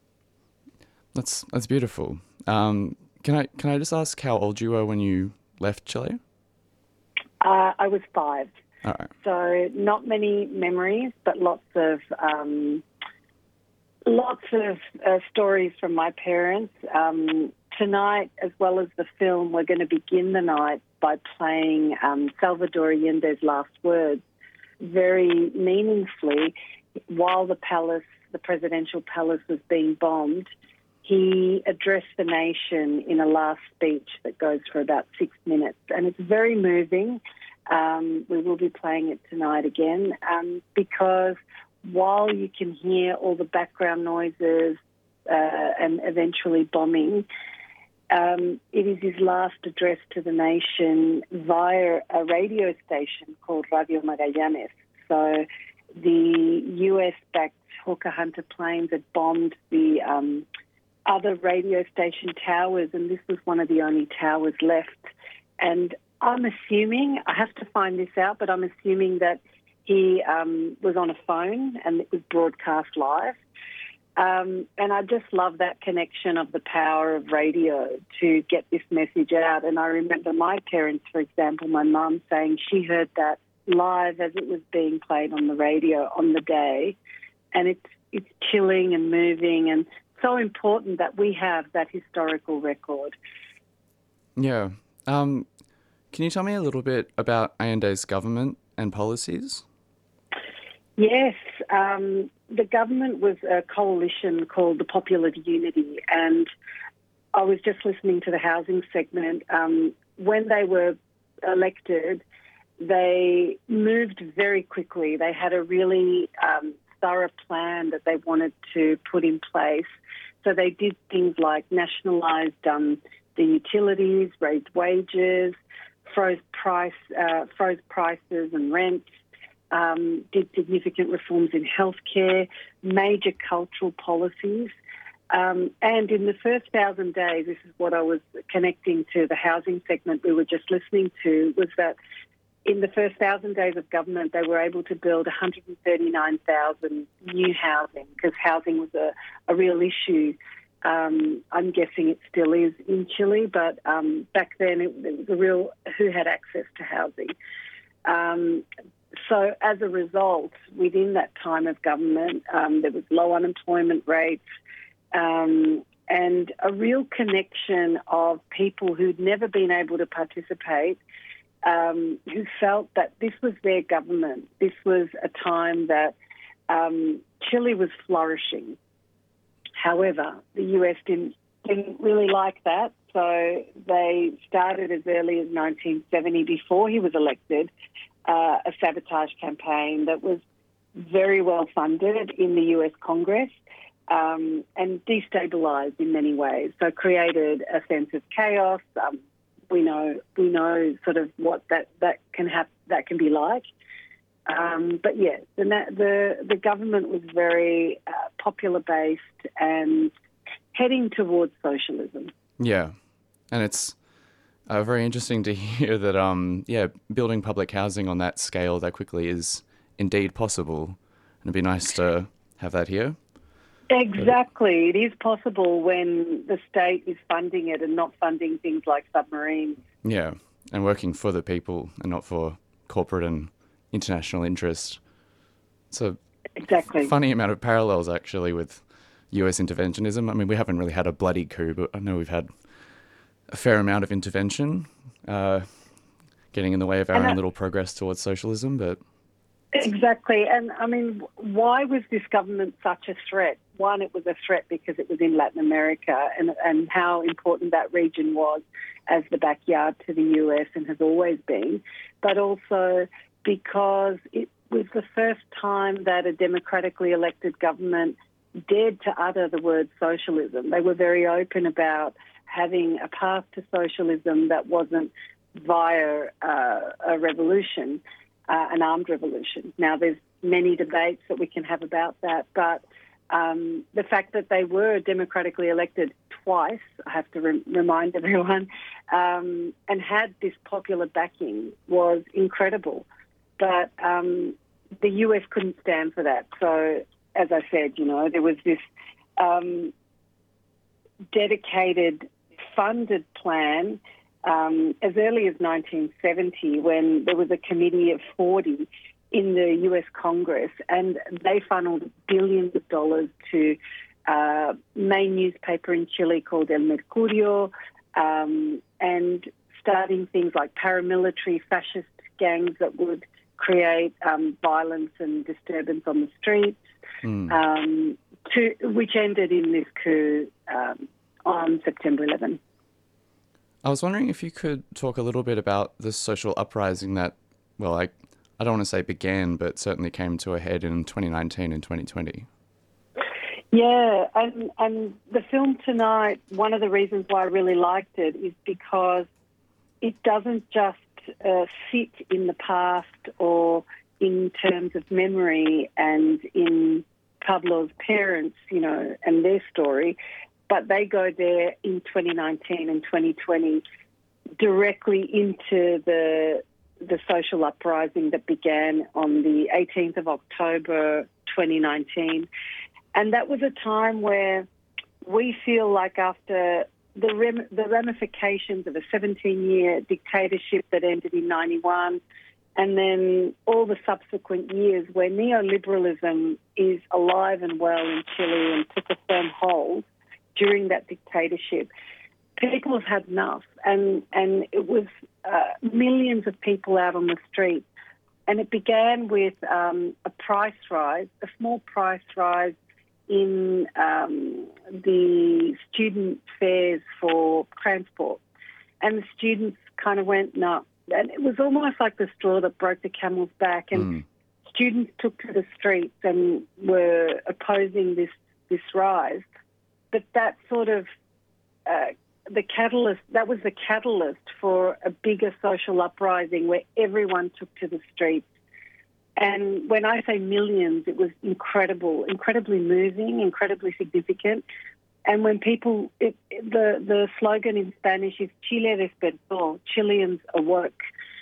That's that's beautiful. Um, can I can I just ask how old you were when you left Chile? Uh, I was five. All right. So not many memories, but lots of um, lots of uh, stories from my parents. Um, tonight, as well as the film, we're going to begin the night by playing um, Salvador Allende's last words very meaningfully. While the palace, the presidential palace, was being bombed, he addressed the nation in a last speech that goes for about six minutes. And it's very moving. Um, we will be playing it tonight again um, because while you can hear all the background noises uh, and eventually bombing, Um, it is his last address to the nation via a radio station called Radio Magallanes. So the U S-backed Hawker Hunter planes had bombed the um, other radio station towers, and this was one of the only towers left. And I'm assuming, I have to find this out, but I'm assuming that he um, was on a phone and it was broadcast live. Um, and I just love that connection of the power of radio to get this message out. And I remember my parents, for example, my mum saying she heard that live as it was being played on the radio on the day. And it's it's chilling and moving and so important that we have that historical record. Yeah. Um, can you tell me a little bit about Allende's government and policies? Yes, um, the government was a coalition called the Popular Unity, and I was just listening to the housing segment. Um, when they were elected, they moved very quickly. They had a really um, thorough plan that they wanted to put in place. So they did things like nationalised um, the utilities, raised wages, froze price, uh, froze prices and rents. Um, did significant reforms in healthcare, major cultural policies. Um, and in the first thousand days, this is what I was connecting to the housing segment we were just listening to, was that in the first thousand days of government, they were able to build one hundred thirty-nine thousand new housing because housing was a, a real issue. Um, I'm guessing it still is in Chile, but um, back then it, it was a real who had access to housing. Um, So as a result, within that time of government, um, there was low unemployment rates um, and a real connection of people who'd never been able to participate, um, who felt that this was their government. This was a time that um, Chile was flourishing. However, the U S didn't, didn't really like that, so they started as early as nineteen seventy, before he was elected, Uh, a sabotage campaign that was very well funded in the U S Congress um, and destabilised in many ways. So created a sense of chaos, um, we know we know sort of what that that can have that can be like. Um, but yeah, the the the government was very uh, popular based and heading towards socialism. Yeah, and it's uh, very interesting to hear that. Um, yeah, building public housing on that scale that quickly is indeed possible, and it'd be nice to have that here. Exactly, it is possible when the state is funding it and not funding things like submarines. Yeah, and working for the people and not for corporate and international interest. It's a exactly funny amount of parallels actually with U S interventionism. I mean, we haven't really had a bloody coup, but I know we've had a fair amount of intervention uh, getting in the way of our And own that- little progress towards socialism. But Exactly. And, I mean, why was this government such a threat? One, it was a threat because it was in Latin America and, and how important that region was as the backyard to the U S and has always been, but also because it was the first time that a democratically elected government dared to utter the word socialism. They were very open about having a path to socialism that wasn't via uh, a revolution. Uh, an armed revolution. Now, there's many debates that we can have about that, but um, the fact that they were democratically elected twice, I have to re- remind everyone, um, and had this popular backing was incredible. But um, the U S couldn't stand for that. So, as I said, you know, there was this um, dedicated, funded plan Um, as early as nineteen seventy, when there was a committee of forty in the U S Congress, and they funneled billions of dollars to uh, main newspaper in Chile called El Mercurio, um, and starting things like paramilitary fascist gangs that would create um, violence and disturbance on the streets, mm. um, to, which ended in this coup um, on September eleventh. I was wondering if you could talk a little bit about the social uprising that, well, I, I don't want to say began, but certainly came to a head in twenty nineteen and twenty twenty. Yeah, and, and the film tonight, one of the reasons why I really liked it is because it doesn't just uh, sit in the past or in terms of memory and in Pablo's parents, you know, and their story, but they go there in twenty nineteen and twenty twenty directly into the the social uprising that began on the eighteenth of October twenty nineteen. And that was a time where we feel like after the rem- the ramifications of a seventeen-year dictatorship that ended in ninety-one, and then all the subsequent years where neoliberalism is alive and well in Chile and took a firm hold during that dictatorship, people have had enough. And, and it was uh, millions of people out on the street. And it began with um, a price rise, a small price rise in um, the student fares for transport. And the students kind of went, no. And it was almost like the straw that broke the camel's back. And Mm. students took to the streets and were opposing this, this rise. But that sort of, uh, the catalyst, that was the catalyst for a bigger social uprising where everyone took to the streets. And when I say millions, it was incredible, incredibly moving, incredibly significant. And when people, it, the, the slogan in Spanish is Chile despertó, Chileans awoke.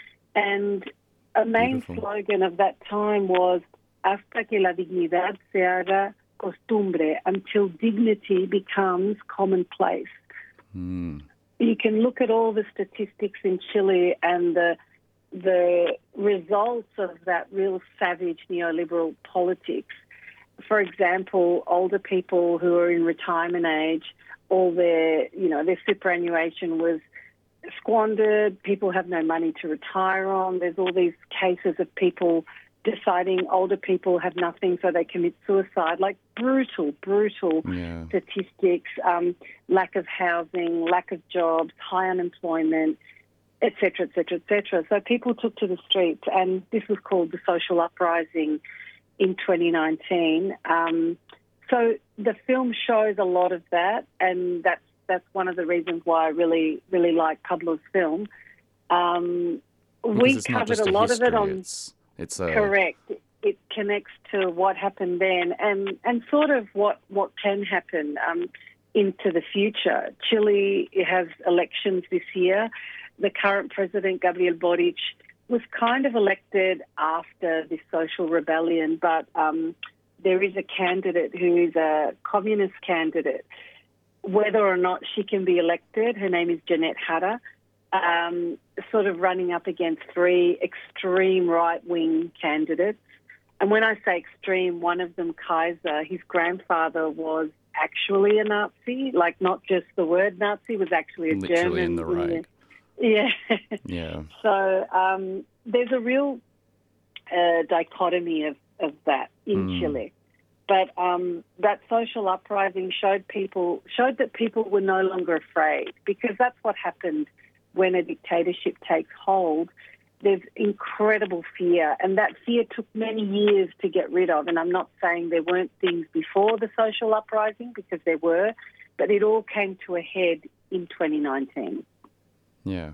And a main Beautiful. slogan of that time was hasta que la dignidad se haga costumbre, until dignity becomes commonplace. Mm. You can look at all the statistics in Chile and the the results of that real savage neoliberal politics. For example, older people who are in retirement age, all their, you know, their superannuation was squandered. People have no money to retire on. There's all these cases of people deciding older people have nothing, so they commit suicide. Like brutal, brutal Yeah. statistics, um, lack of housing, lack of jobs, high unemployment, et cetera, et cetera, et cetera. So people took to the streets, and this was called the social uprising in twenty nineteen. Um, so the film shows a lot of that, and that's that's one of the reasons why I really, really like Pablo's film. Um, we it's not covered just a a lot of it history, on... It's, it's a... Correct. It connects to what happened then and, and sort of what, what can happen um, into the future. Chile has elections this year. The current president, Gabriel Boric, was kind of elected after the social rebellion, but um, there is a candidate who is a communist candidate. Whether or not she can be elected, her name is Jeanette Hatter, um, sort of running up against three extreme right-wing candidates. And when I say extreme, one of them, Kaiser, his grandfather was actually a Nazi, like not just the word Nazi, was actually a Literally German. in the Reich. Yeah. Yeah. So um, there's a real uh, dichotomy of, of that in Mm. Chile. But um, that social uprising showed people showed that people were no longer afraid, because that's what happened when a dictatorship takes hold. There's incredible fear, and that fear took many years to get rid of. And I'm not saying there weren't things before the social uprising, because there were, but it all came to a head in twenty nineteen. Yeah.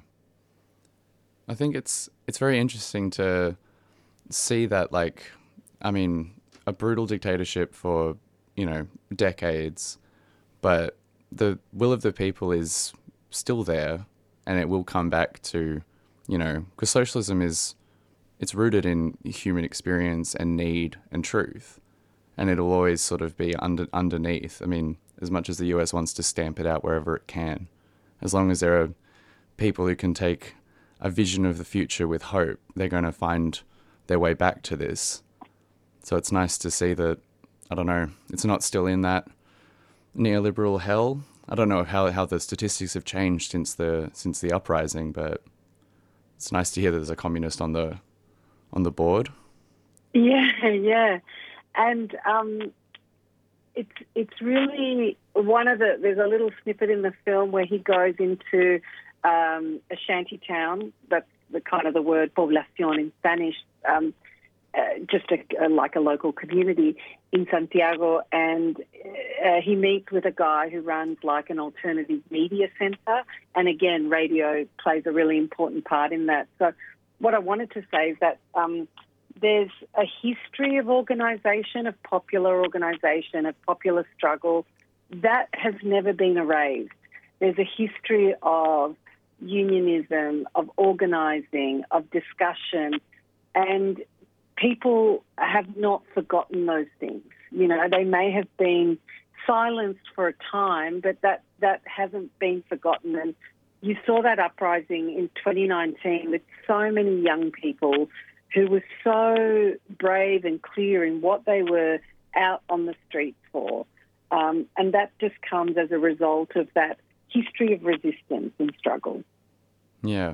I think it's it's very interesting to see that, like, I mean, a brutal dictatorship for, you know, decades, but the will of the people is still there, and it will come back to, you know, because socialism is, it's rooted in human experience and need and truth, and it'll always sort of be under underneath. I mean, as much as the U S wants to stamp it out wherever it can, as long as there are people who can take a vision of the future with hope, they're going to find their way back to this. So it's nice to see that, I don't know, it's not still in that neoliberal hell. I don't know how, how the statistics have changed since the since the uprising, but it's nice to hear that there's a communist on the on the board. Yeah, yeah. And um, it's it's really one of the, there's a little snippet in the film where he goes into um, a shanty town, that's the kind of the word población in Spanish, um, uh, just a, a, like a local community in Santiago, and uh, he meets with a guy who runs like an alternative media centre, and again, radio plays a really important part in that. So what I wanted to say is that um, there's a history of organisation, of popular organisation, of popular struggle, that has never been erased. There's a history of unionism, of organising, of discussion, and people have not forgotten those things. You know, they may have been silenced for a time, but that, that hasn't been forgotten. And you saw that uprising in twenty nineteen with so many young people who were so brave and clear in what they were out on the streets for. Um, and that just comes as a result of that history of resistance and struggle. Yeah.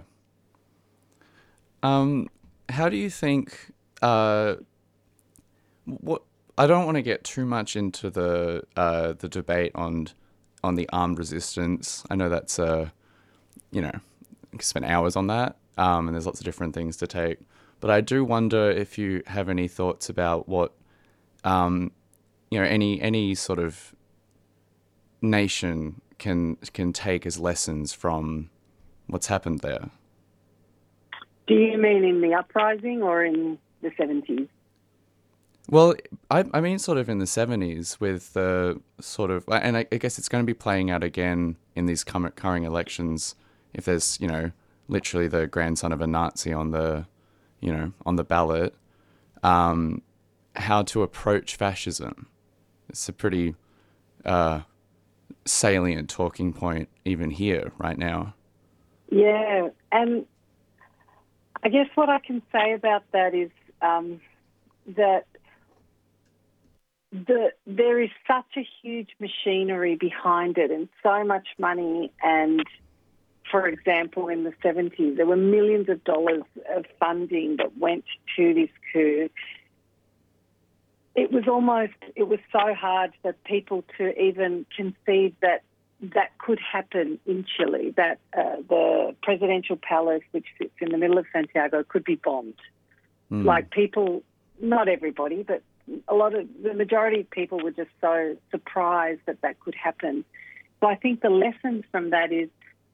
Um, how do you think, uh, what, I don't want to get too much into the uh, the debate on on the armed resistance. I know that's, uh, you know, you can spend hours on that, um, and there's lots of different things to take. But I do wonder if you have any thoughts about what, um, you know, any any sort of nation can can take as lessons from what's happened there. Do you mean in the uprising or in the seventies? Well, I, I mean sort of in the seventies with the sort of, and I, I guess it's going to be playing out again in these current, current elections if there's, you know, literally the grandson of a Nazi on the, you know, on the ballot, um, how to approach fascism. It's a pretty uh, salient talking point even here right now. Yeah, and I guess what I can say about that is um, that the there is such a huge machinery behind it and so much money. And, for example, in the seventies, there were millions of dollars of funding that went to this coup. It was almost, it was so hard for people to even conceive that that could happen in Chile, that uh, the presidential palace, which sits in the middle of Santiago, could be bombed. Mm. Like people, not everybody, but a lot of, the majority of people were just so surprised that that could happen. So So I think the lessons from that is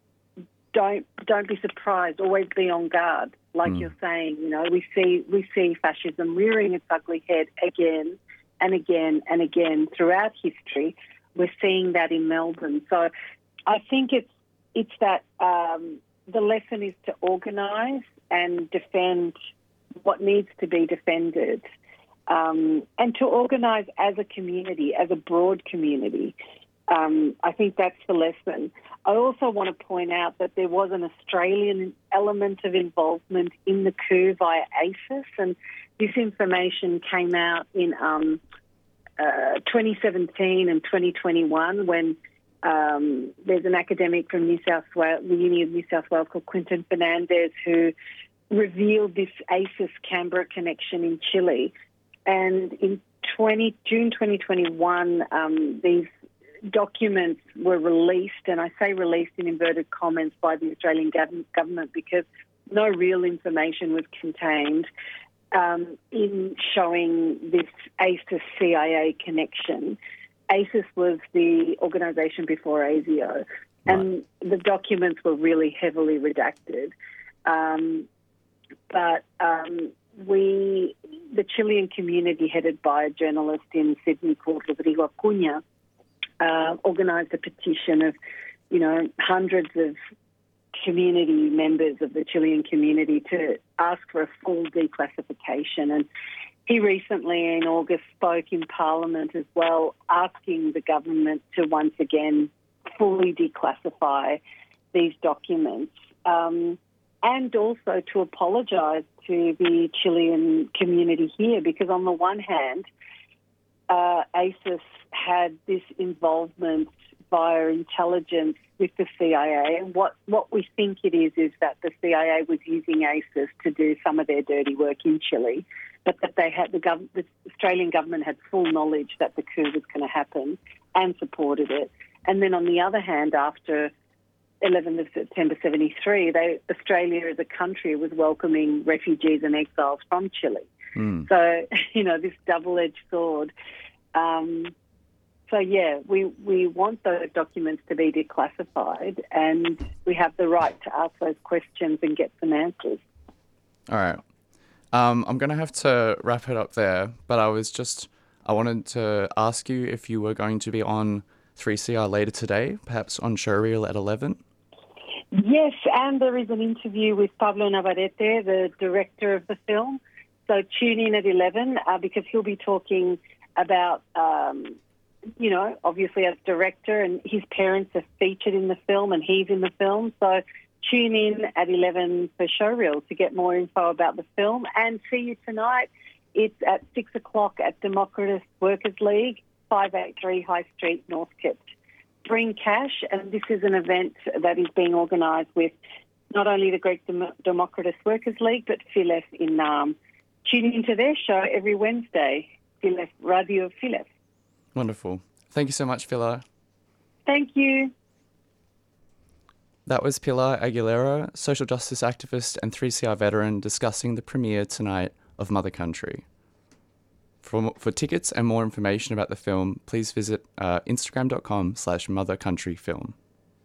don't don't be surprised. Always be on guard, like mm. you're saying. You know, we see we see fascism rearing its ugly head again and again and again throughout history. We're seeing that in Melbourne. So I think it's it's that um, the lesson is to organise and defend what needs to be defended, um, and to organise as a community, as a broad community. Um, I think that's the lesson. I also want to point out that there was an Australian element of involvement in the coup via ACES, and this information came out in um, uh, twenty seventeen and twenty twenty-one when um, there's an academic from New South Wales, the Uni of New South Wales called Quinton Fernandez, who revealed this ACES-Canberra connection in Chile. And in June twenty twenty-one, um, these documents were released, and I say released in inverted commas, by the Australian gov- government because no real information was contained um, in showing this ACES-C I A connection. ACES was the organisation before ASIO, and right. the documents were really heavily redacted. Um, but um, we, the Chilean community headed by a journalist in Sydney called Rodrigo Acuña, Uh, organised a petition of, you know, hundreds of community members of the Chilean community to ask for a full declassification. And he recently, in August, spoke in Parliament as well, asking the government to once again fully declassify these documents, um, and also to apologise to the Chilean community here, because on the one hand, uh, ACES had this involvement via intelligence with the C I A. And what, what we think it is is that the C I A was using ACES to do some of their dirty work in Chile, but that they had the, gov- the Australian government had full knowledge that the coup was going to happen and supported it. And then on the other hand, after eleventh of September seventy-three, they, Australia as a country was welcoming refugees and exiles from Chile. Mm. So, you know, this double-edged sword. Um, So, yeah, we, we want those documents to be declassified, and we have the right to ask those questions and get some answers. All right. Um, I'm going to have to wrap it up there, but I was just, I wanted to ask you if you were going to be on three C R later today, perhaps on Showreel at eleven? Yes, and there is an interview with Pablo Navarrete, the director of the film. So tune in at eleven uh, because he'll be talking about... Um, you know, obviously as director, and his parents are featured in the film and he's in the film. So tune in at eleven for Showreel to get more info about the film, and see you tonight. It's at six o'clock at Democritus Workers League, five eighty-three High Street, Northcote. Bring cash, and this is an event that is being organised with not only the Greek Dem- Democritus Workers League, but Files in Naarm. Tune into their show every Wednesday, Files, Radio Files. Wonderful. Thank you so much, Pilar. Thank you. That was Pilar Aguilera, social justice activist and three C R veteran, discussing the premiere tonight of Mother Country. For, for tickets and more information about the film, please visit uh, instagram.com slash mothercountryfilm.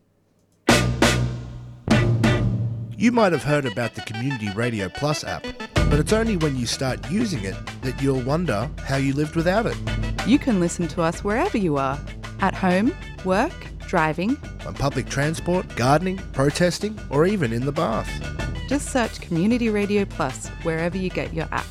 You might have heard about the Community Radio Plus app, but it's only when you start using it that you'll wonder how you lived without it. You can listen to us wherever you are, at home, work, driving, on public transport, gardening, protesting, or even in the bath. Just search Community Radio Plus wherever you get your apps.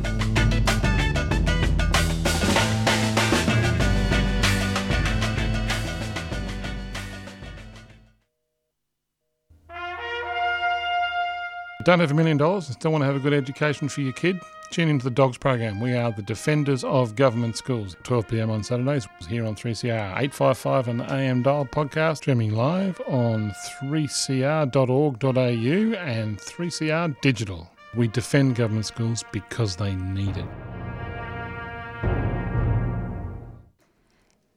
Don't have a million dollars and still want to have a good education for your kid? Tune into the Dogs program. We are the Defenders of Government Schools. twelve p.m. on Saturdays here on three C R. eight fifty-five on the A M dial podcast, streaming live on three c r dot org dot a u and three C R Digital. We defend government schools because they need it.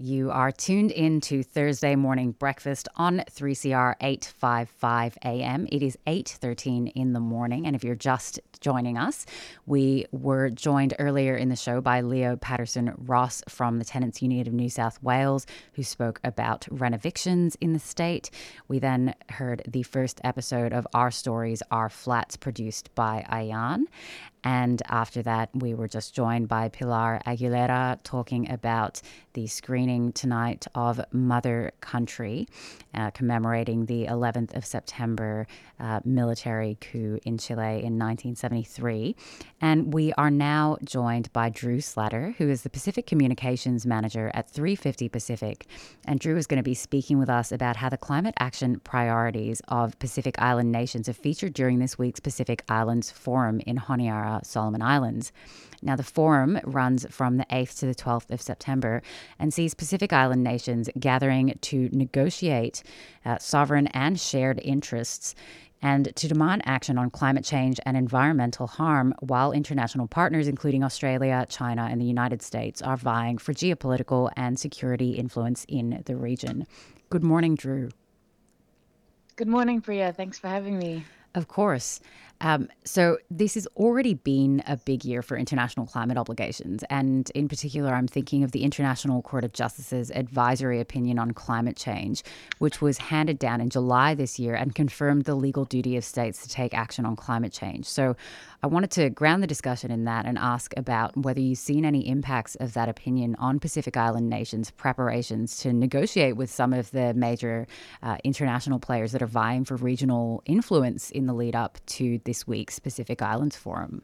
You are tuned in to Thursday Morning Breakfast on three C R eight fifty-five A M. It is eight thirteen in the morning, and if you're just joining us, we were joined earlier in the show by Leo Patterson-Ross from the Tenants Union of New South Wales, who spoke about renovictions in the state. We then heard the first episode of Our Stories, Our Flats, produced by Ayan. And after that, we were just joined by Pilar Aguilera talking about the screening tonight of Mother Country, uh, commemorating the eleventh of September uh, military coup in Chile in nineteen seventy-three. And we are now joined by Drew Slatter, who is the Pacific Communications Manager at three fifty Pacific. And Drew is going to be speaking with us about how the climate action priorities of Pacific Island nations are featured during this week's Pacific Islands Forum in Honiara, Solomon Islands. Now, the forum runs from the eighth to the twelfth of September and sees Pacific Island nations gathering to negotiate uh, sovereign and shared interests and to demand action on climate change and environmental harm, while international partners, including Australia, China, and the United States, are vying for geopolitical and security influence in the region. Good morning, Drew. Good morning, Priya. Thanks for having me. Of course. Um, so this has already been a big year for international climate obligations. And in particular, I'm thinking of the International Court of Justice's advisory opinion on climate change, which was handed down in July this year and confirmed the legal duty of states to take action on climate change. So I wanted to ground the discussion in that and ask about whether you've seen any impacts of that opinion on Pacific Island nations' preparations to negotiate with some of the major uh, international players that are vying for regional influence in the lead up to this week's Pacific Islands Forum.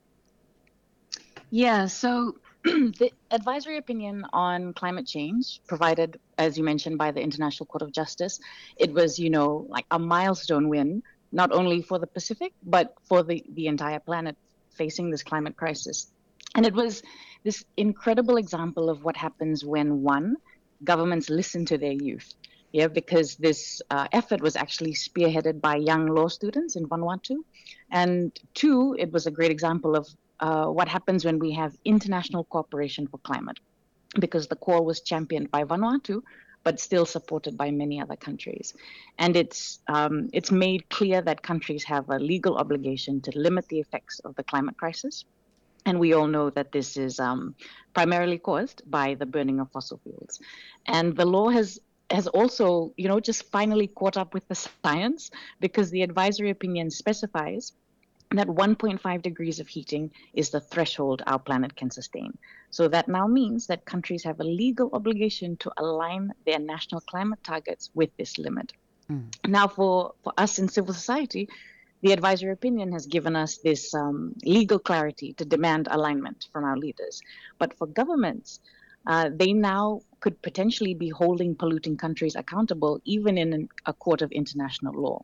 Yeah, so the advisory opinion on climate change provided, as you mentioned, by the International Court of Justice, it was, you know, like a milestone win, not only for the Pacific, but for the, the entire planet facing this climate crisis. And it was this incredible example of what happens when, one, governments listen to their youth. Yeah, because this uh, effort was actually spearheaded by young law students in Vanuatu. And two, it was a great example of uh, what happens when we have international cooperation for climate, because the call was championed by Vanuatu, but still supported by many other countries. And it's um, it's made clear that countries have a legal obligation to limit the effects of the climate crisis. And we all know that this is um, primarily caused by the burning of fossil fuels. And the law has has also, you know, just finally caught up with the science, because the advisory opinion specifies that one point five degrees of heating is the threshold our planet can sustain. So that now means that countries have a legal obligation to align their national climate targets with this limit. Mm. Now, for, for us in civil society, the advisory opinion has given us this um, legal clarity to demand alignment from our leaders. But for governments, uh, they now could potentially be holding polluting countries accountable, even in an, a court of international law.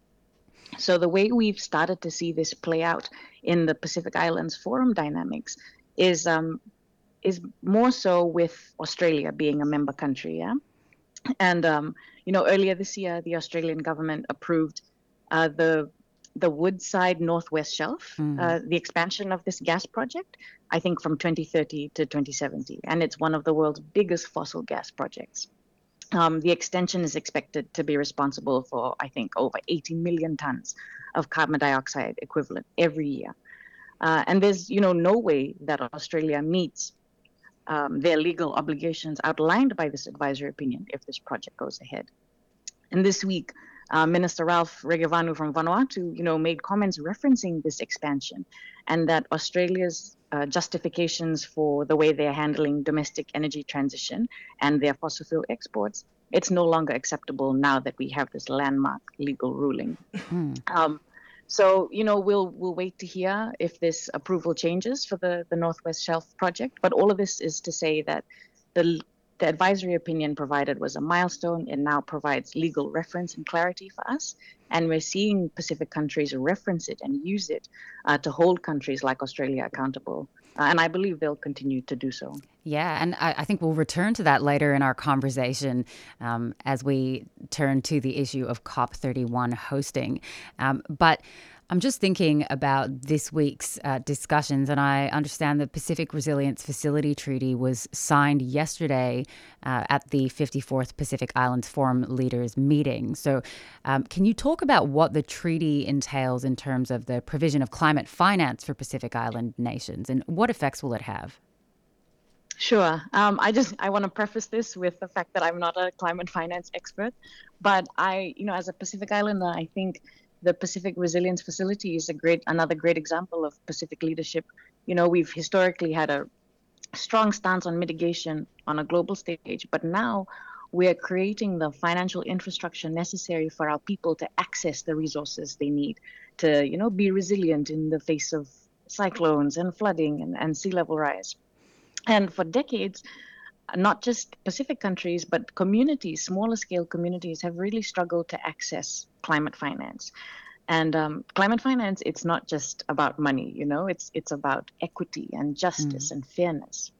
So the way we've started to see this play out in the Pacific Islands Forum dynamics is um, is more so with Australia being a member country. Yeah, and um, you know, earlier this year, the Australian government approved uh, the the Woodside Northwest Shelf, mm. uh, the expansion of this gas project, I think from twenty thirty to twenty seventy. And it's one of the world's biggest fossil gas projects. Um, the extension is expected to be responsible for, I think, over eighty million tons of carbon dioxide equivalent every year. Uh, and there's, you know, no way that Australia meets um, their legal obligations outlined by this advisory opinion if this project goes ahead. And this week, Uh, Minister Ralph Regevanu from Vanuatu, you know, made comments referencing this expansion, and that Australia's uh, justifications for the way they're handling domestic energy transition and their fossil fuel exports, it's no longer acceptable now that we have this landmark legal ruling. Mm. Um, so, you know, we'll we'll wait to hear if this approval changes for the, the Northwest Shelf project. But all of this is to say that the The advisory opinion provided was a milestone. It now provides legal reference and clarity for us. And we're seeing Pacific countries reference it and use it uh, to hold countries like Australia accountable. Uh, and I believe they'll continue to do so. Yeah, and I, I think we'll return to that later in our conversation um, as we turn to the issue of COP thirty-one hosting. Um, but I'm just thinking about this week's uh, discussions, and I understand the Pacific Resilience Facility Treaty was signed yesterday uh, at the fifty-fourth Pacific Islands Forum Leaders meeting. So um, can you talk about what the treaty entails in terms of the provision of climate finance for Pacific Island nations, and what effects will it have? Sure. Um, I just I want to preface this with the fact that I'm not a climate finance expert, but I, you know, as a Pacific Islander, I think the Pacific Resilience Facility is a great, another great example of Pacific leadership. You know, we've historically had a strong stance on mitigation on a global stage, but now we're creating the financial infrastructure necessary for our people to access the resources they need to, you know, be resilient in the face of cyclones and flooding and, and sea level rise. And for decades, not just Pacific countries, but communities, smaller scale communities have really struggled to access climate finance. And um, climate finance, it's not just about money, you know, it's it's about equity and justice mm. and fairness.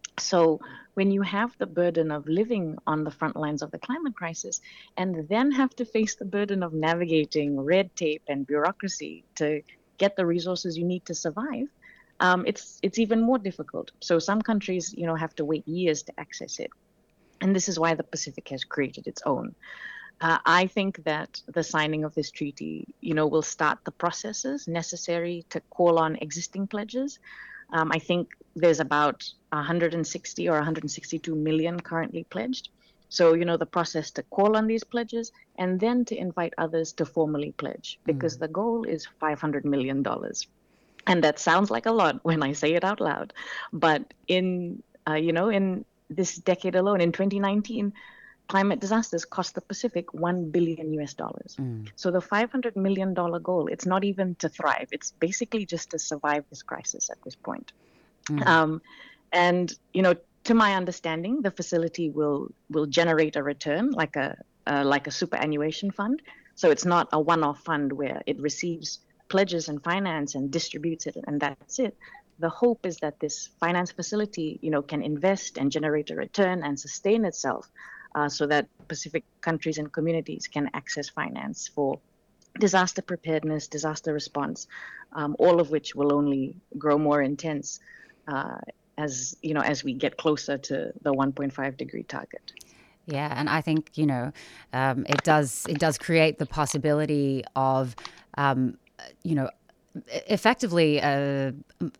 So when you have the burden of living on the front lines of the climate crisis and then have to face the burden of navigating red tape and bureaucracy to get the resources you need to survive, Um, it's it's even more difficult. So some countries, you know, have to wait years to access it. And this is why the Pacific has created its own. Uh, I think that the signing of this treaty, you know, will start the processes necessary to call on existing pledges. Um, I think there's about one hundred sixty or one hundred sixty-two million currently pledged. So, you know, the process to call on these pledges and then to invite others to formally pledge, because mm. the goal is five hundred million dollars. And that sounds like a lot when I say it out loud. But in, uh, you know, in this decade alone, in twenty nineteen, climate disasters cost the Pacific one billion U S dollars. Mm. So the five hundred million dollars goal, it's not even to thrive. It's basically just to survive this crisis at this point. Mm. Um, and, you know, to my understanding, the facility will will generate a return like a uh, like a superannuation fund. So it's not a one-off fund where it receives pledges and finance and distributes it and that's it. The hope is that this finance facility, you know, can invest and generate a return and sustain itself uh, so that Pacific countries and communities can access finance for disaster preparedness, disaster response, um, all of which will only grow more intense uh, as, you know, as we get closer to the one point five degree target. Yeah, and I think, you know, um, it does it does create the possibility of um, you know, effectively a,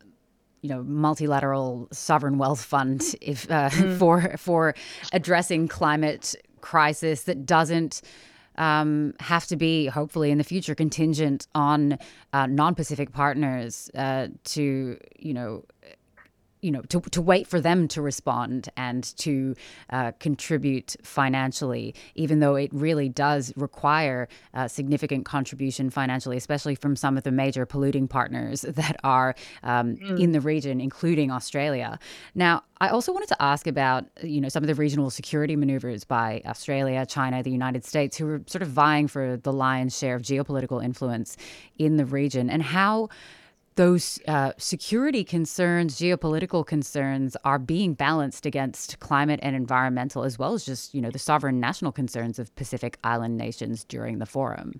you know, multilateral sovereign wealth fund if uh, mm. for for addressing climate crisis that doesn't um, have to be, hopefully in the future, contingent on uh, non-Pacific partners uh, to, you know, you know, to, to wait for them to respond and to uh, contribute financially, even though it really does require uh, significant contribution financially, especially from some of the major polluting partners that are um, mm. in the region, including Australia. Now, I also wanted to ask about, you know, some of the regional security maneuvers by Australia, China, the United States, who are sort of vying for the lion's share of geopolitical influence in the region, and how those uh, security concerns, geopolitical concerns are being balanced against climate and environmental, as well as just, you know, the sovereign national concerns of Pacific Island nations during the forum.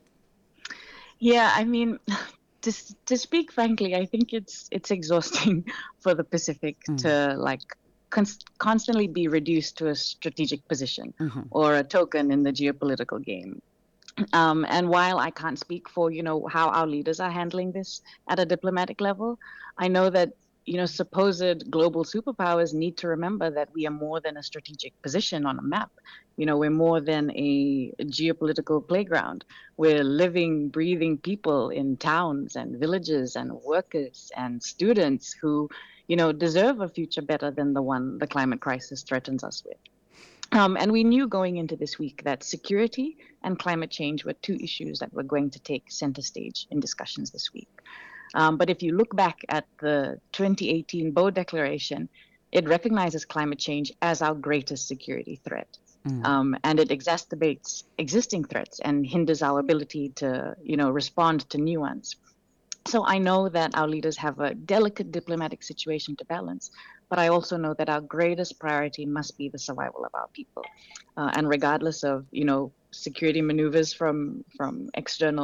Yeah, I mean, to, to speak frankly, I think it's it's exhausting for the Pacific mm. to like const- constantly be reduced to a strategic position mm-hmm. or a token in the geopolitical game. Um, and while I can't speak for, you know, how our leaders are handling this at a diplomatic level, I know that, you know, supposed global superpowers need to remember that we are more than a strategic position on a map. You know, we're more than a geopolitical playground. We're living, breathing people in towns and villages and workers and students who, you know, deserve a future better than the one the climate crisis threatens us with. Um, and we knew going into this week that security and climate change were two issues that were going to take center stage in discussions this week. Um, but if you look back at the twenty eighteen Boe Declaration, it recognizes climate change as our greatest security threat. Mm. Um, and it exacerbates existing threats and hinders our ability to, you know, respond to new ones. So I know that our leaders have a delicate diplomatic situation to balance, but I also know that our greatest priority must be the survival of our people. Uh, and regardless of, you know, security maneuvers from from external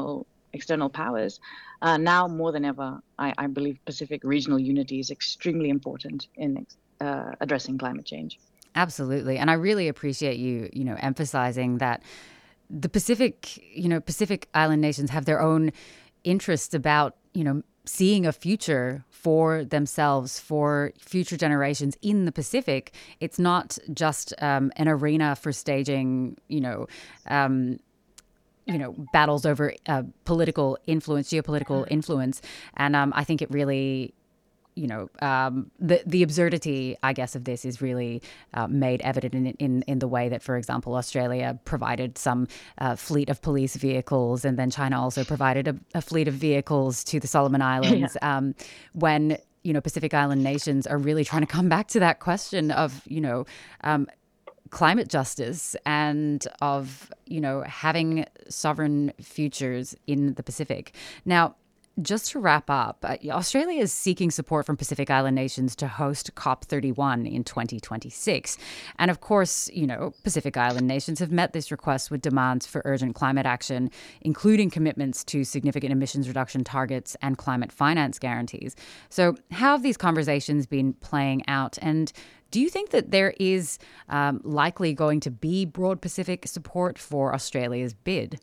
external powers, uh, now more than ever, I, I believe Pacific regional unity is extremely important in uh, addressing climate change. Absolutely. And I really appreciate you, you know, emphasizing that the Pacific, you know, Pacific Island nations have their own interests about, you know, seeing a future for themselves, for future generations in the Pacific. It's not just um, an arena for staging, you know, um, you know, battles over uh, political influence, geopolitical influence. And um, I think it really, you know, um, the the absurdity, I guess, of this is really uh, made evident in, in in the way that, for example, Australia provided some uh, fleet of police vehicles, and then China also provided a, a fleet of vehicles to the Solomon Islands. Yeah. Um, when you know Pacific Island nations are really trying to come back to that question of you know. Um, climate justice and of, you know, having sovereign futures in the Pacific. Now, just to wrap up, uh, Australia is seeking support from Pacific Island nations to host COP thirty-one in twenty twenty-six. And of course, you know, Pacific Island nations have met this request with demands for urgent climate action, including commitments to significant emissions reduction targets and climate finance guarantees. So how have these conversations been playing out? And do you think that there is um, likely going to be broad Pacific support for Australia's bid?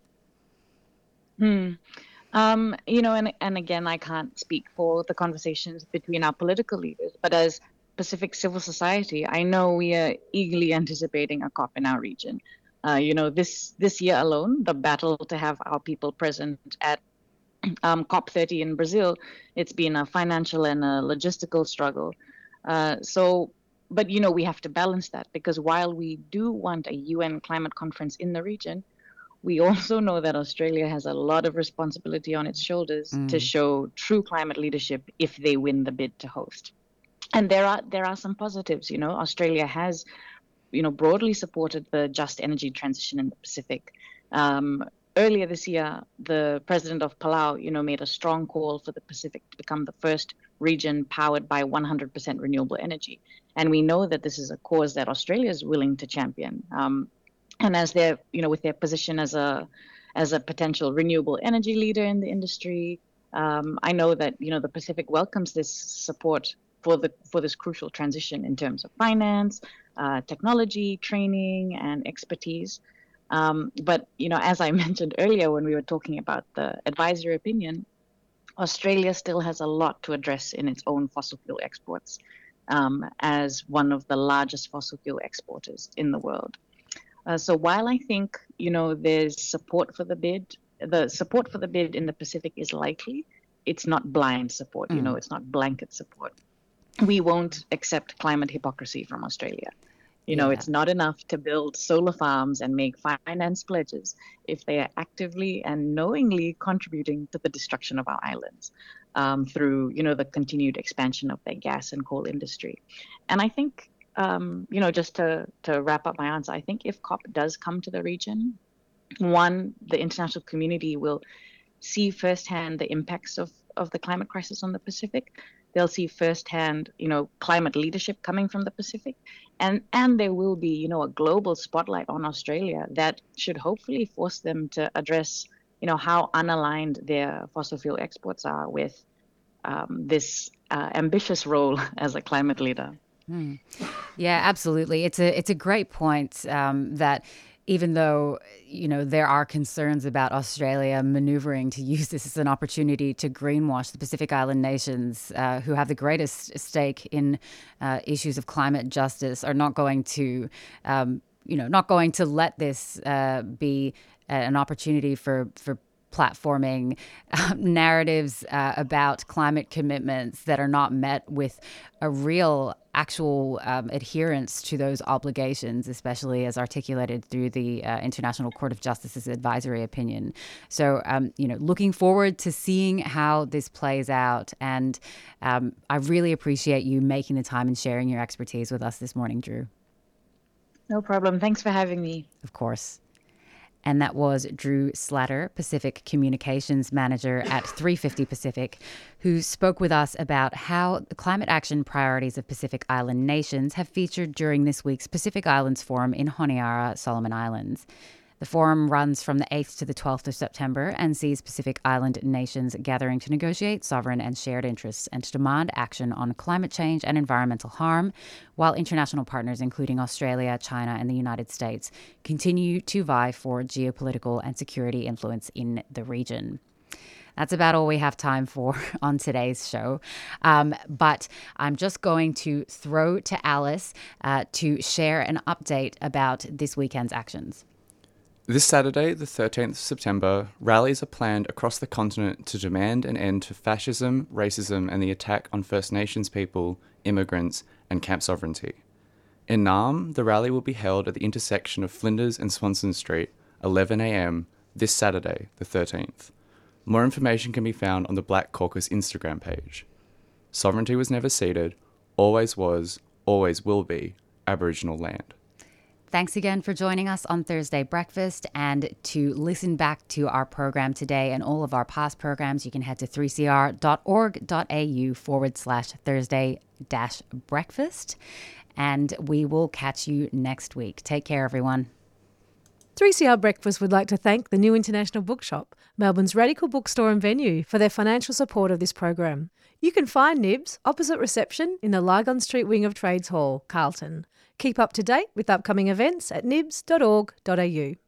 Hmm. Um, you know, and, and again, I can't speak for the conversations between our political leaders, but as Pacific civil society, I know we are eagerly anticipating a COP in our region. Uh, you know, this this year alone, the battle to have our people present at um, COP thirty in Brazil, it's been a financial and a logistical struggle. Uh, so But, you know, we have to balance that, because while we do want a U N climate conference in the region, we also know that Australia has a lot of responsibility on its shoulders mm. to show true climate leadership if they win the bid to host. And there are there are some positives. You know, Australia has, you know, broadly supported the just energy transition in the Pacific. Um, earlier this year, the president of Palau, you know, made a strong call for the Pacific to become the first region powered by one hundred percent renewable energy. And we know that this is a cause that Australia is willing to champion. Um, and as they're, you know, with their position as a as a potential renewable energy leader in the industry, um, I know that, you know, the Pacific welcomes this support for the for this crucial transition in terms of finance, uh, technology, training, and expertise. Um, but, you know, as I mentioned earlier when we were talking about the advisory opinion, Australia still has a lot to address in its own fossil fuel exports um, as one of the largest fossil fuel exporters in the world. Uh, so while I think, you know, there's support for the bid, the support for the bid in the Pacific is likely, it's not blind support, mm. you know, it's not blanket support. We won't accept climate hypocrisy from Australia. You know, yeah. It's not enough to build solar farms and make finance pledges if they are actively and knowingly contributing to the destruction of our islands um, through, you know, the continued expansion of their gas and coal industry. And I think, um, you know, just to, to wrap up my answer, I think if COP does come to the region, one, the international community will see firsthand the impacts of, of the climate crisis on the Pacific. They'll see firsthand, you know, climate leadership coming from the Pacific. And and there will be, you know, a global spotlight on Australia that should hopefully force them to address, you know, how unaligned their fossil fuel exports are with um, this uh, ambitious role as a climate leader. Mm. Yeah, absolutely. It's a it's a great point um, that even though, you know, there are concerns about Australia maneuvering to use this as an opportunity to greenwash the Pacific Island nations uh, who have the greatest stake in uh, issues of climate justice are not going to, um, you know, not going to let this uh, be an opportunity for, for platforming uh, narratives uh, about climate commitments that are not met with a real actual um, adherence to those obligations, especially as articulated through the uh, International Court of Justice's advisory opinion. So, um, you know, looking forward to seeing how this plays out. And um, I really appreciate you making the time and sharing your expertise with us this morning, Drew. No problem. Thanks for having me. Of course. And that was Drew Slatter, Pacific Communications Manager at three fifty Pacific, who spoke with us about how the climate action priorities of Pacific Island nations have featured during this week's Pacific Islands Forum in Honiara, Solomon Islands. The forum runs from the eighth to the twelfth of September and sees Pacific Island nations gathering to negotiate sovereign and shared interests and to demand action on climate change and environmental harm, while international partners, including Australia, China, and the United States, continue to vie for geopolitical and security influence in the region. That's about all we have time for on today's show. Um, but I'm just going to throw to Alice uh, to share an update about this weekend's actions. This Saturday, the thirteenth of September, rallies are planned across the continent to demand an end to fascism, racism, and the attack on First Nations people, immigrants, and camp sovereignty. In Naarm, the rally will be held at the intersection of Flinders and Swanson Street, eleven a.m, this Saturday, the thirteenth. More information can be found on the Black Caucus Instagram page. Sovereignty was never ceded, always was, always will be Aboriginal land. Thanks again for joining us on Thursday Breakfast, and to listen back to our program today and all of our past programs, you can head to three c r dot org dot a u forward slash Thursday dash breakfast, and we will catch you next week. Take care, everyone. three C R Breakfast would like to thank the New International Bookshop, Melbourne's radical bookstore and venue, for their financial support of this program. You can find Nibs opposite reception in the Lygon Street wing of Trades Hall, Carlton. Keep up to date with upcoming events at nibs dot org dot a u.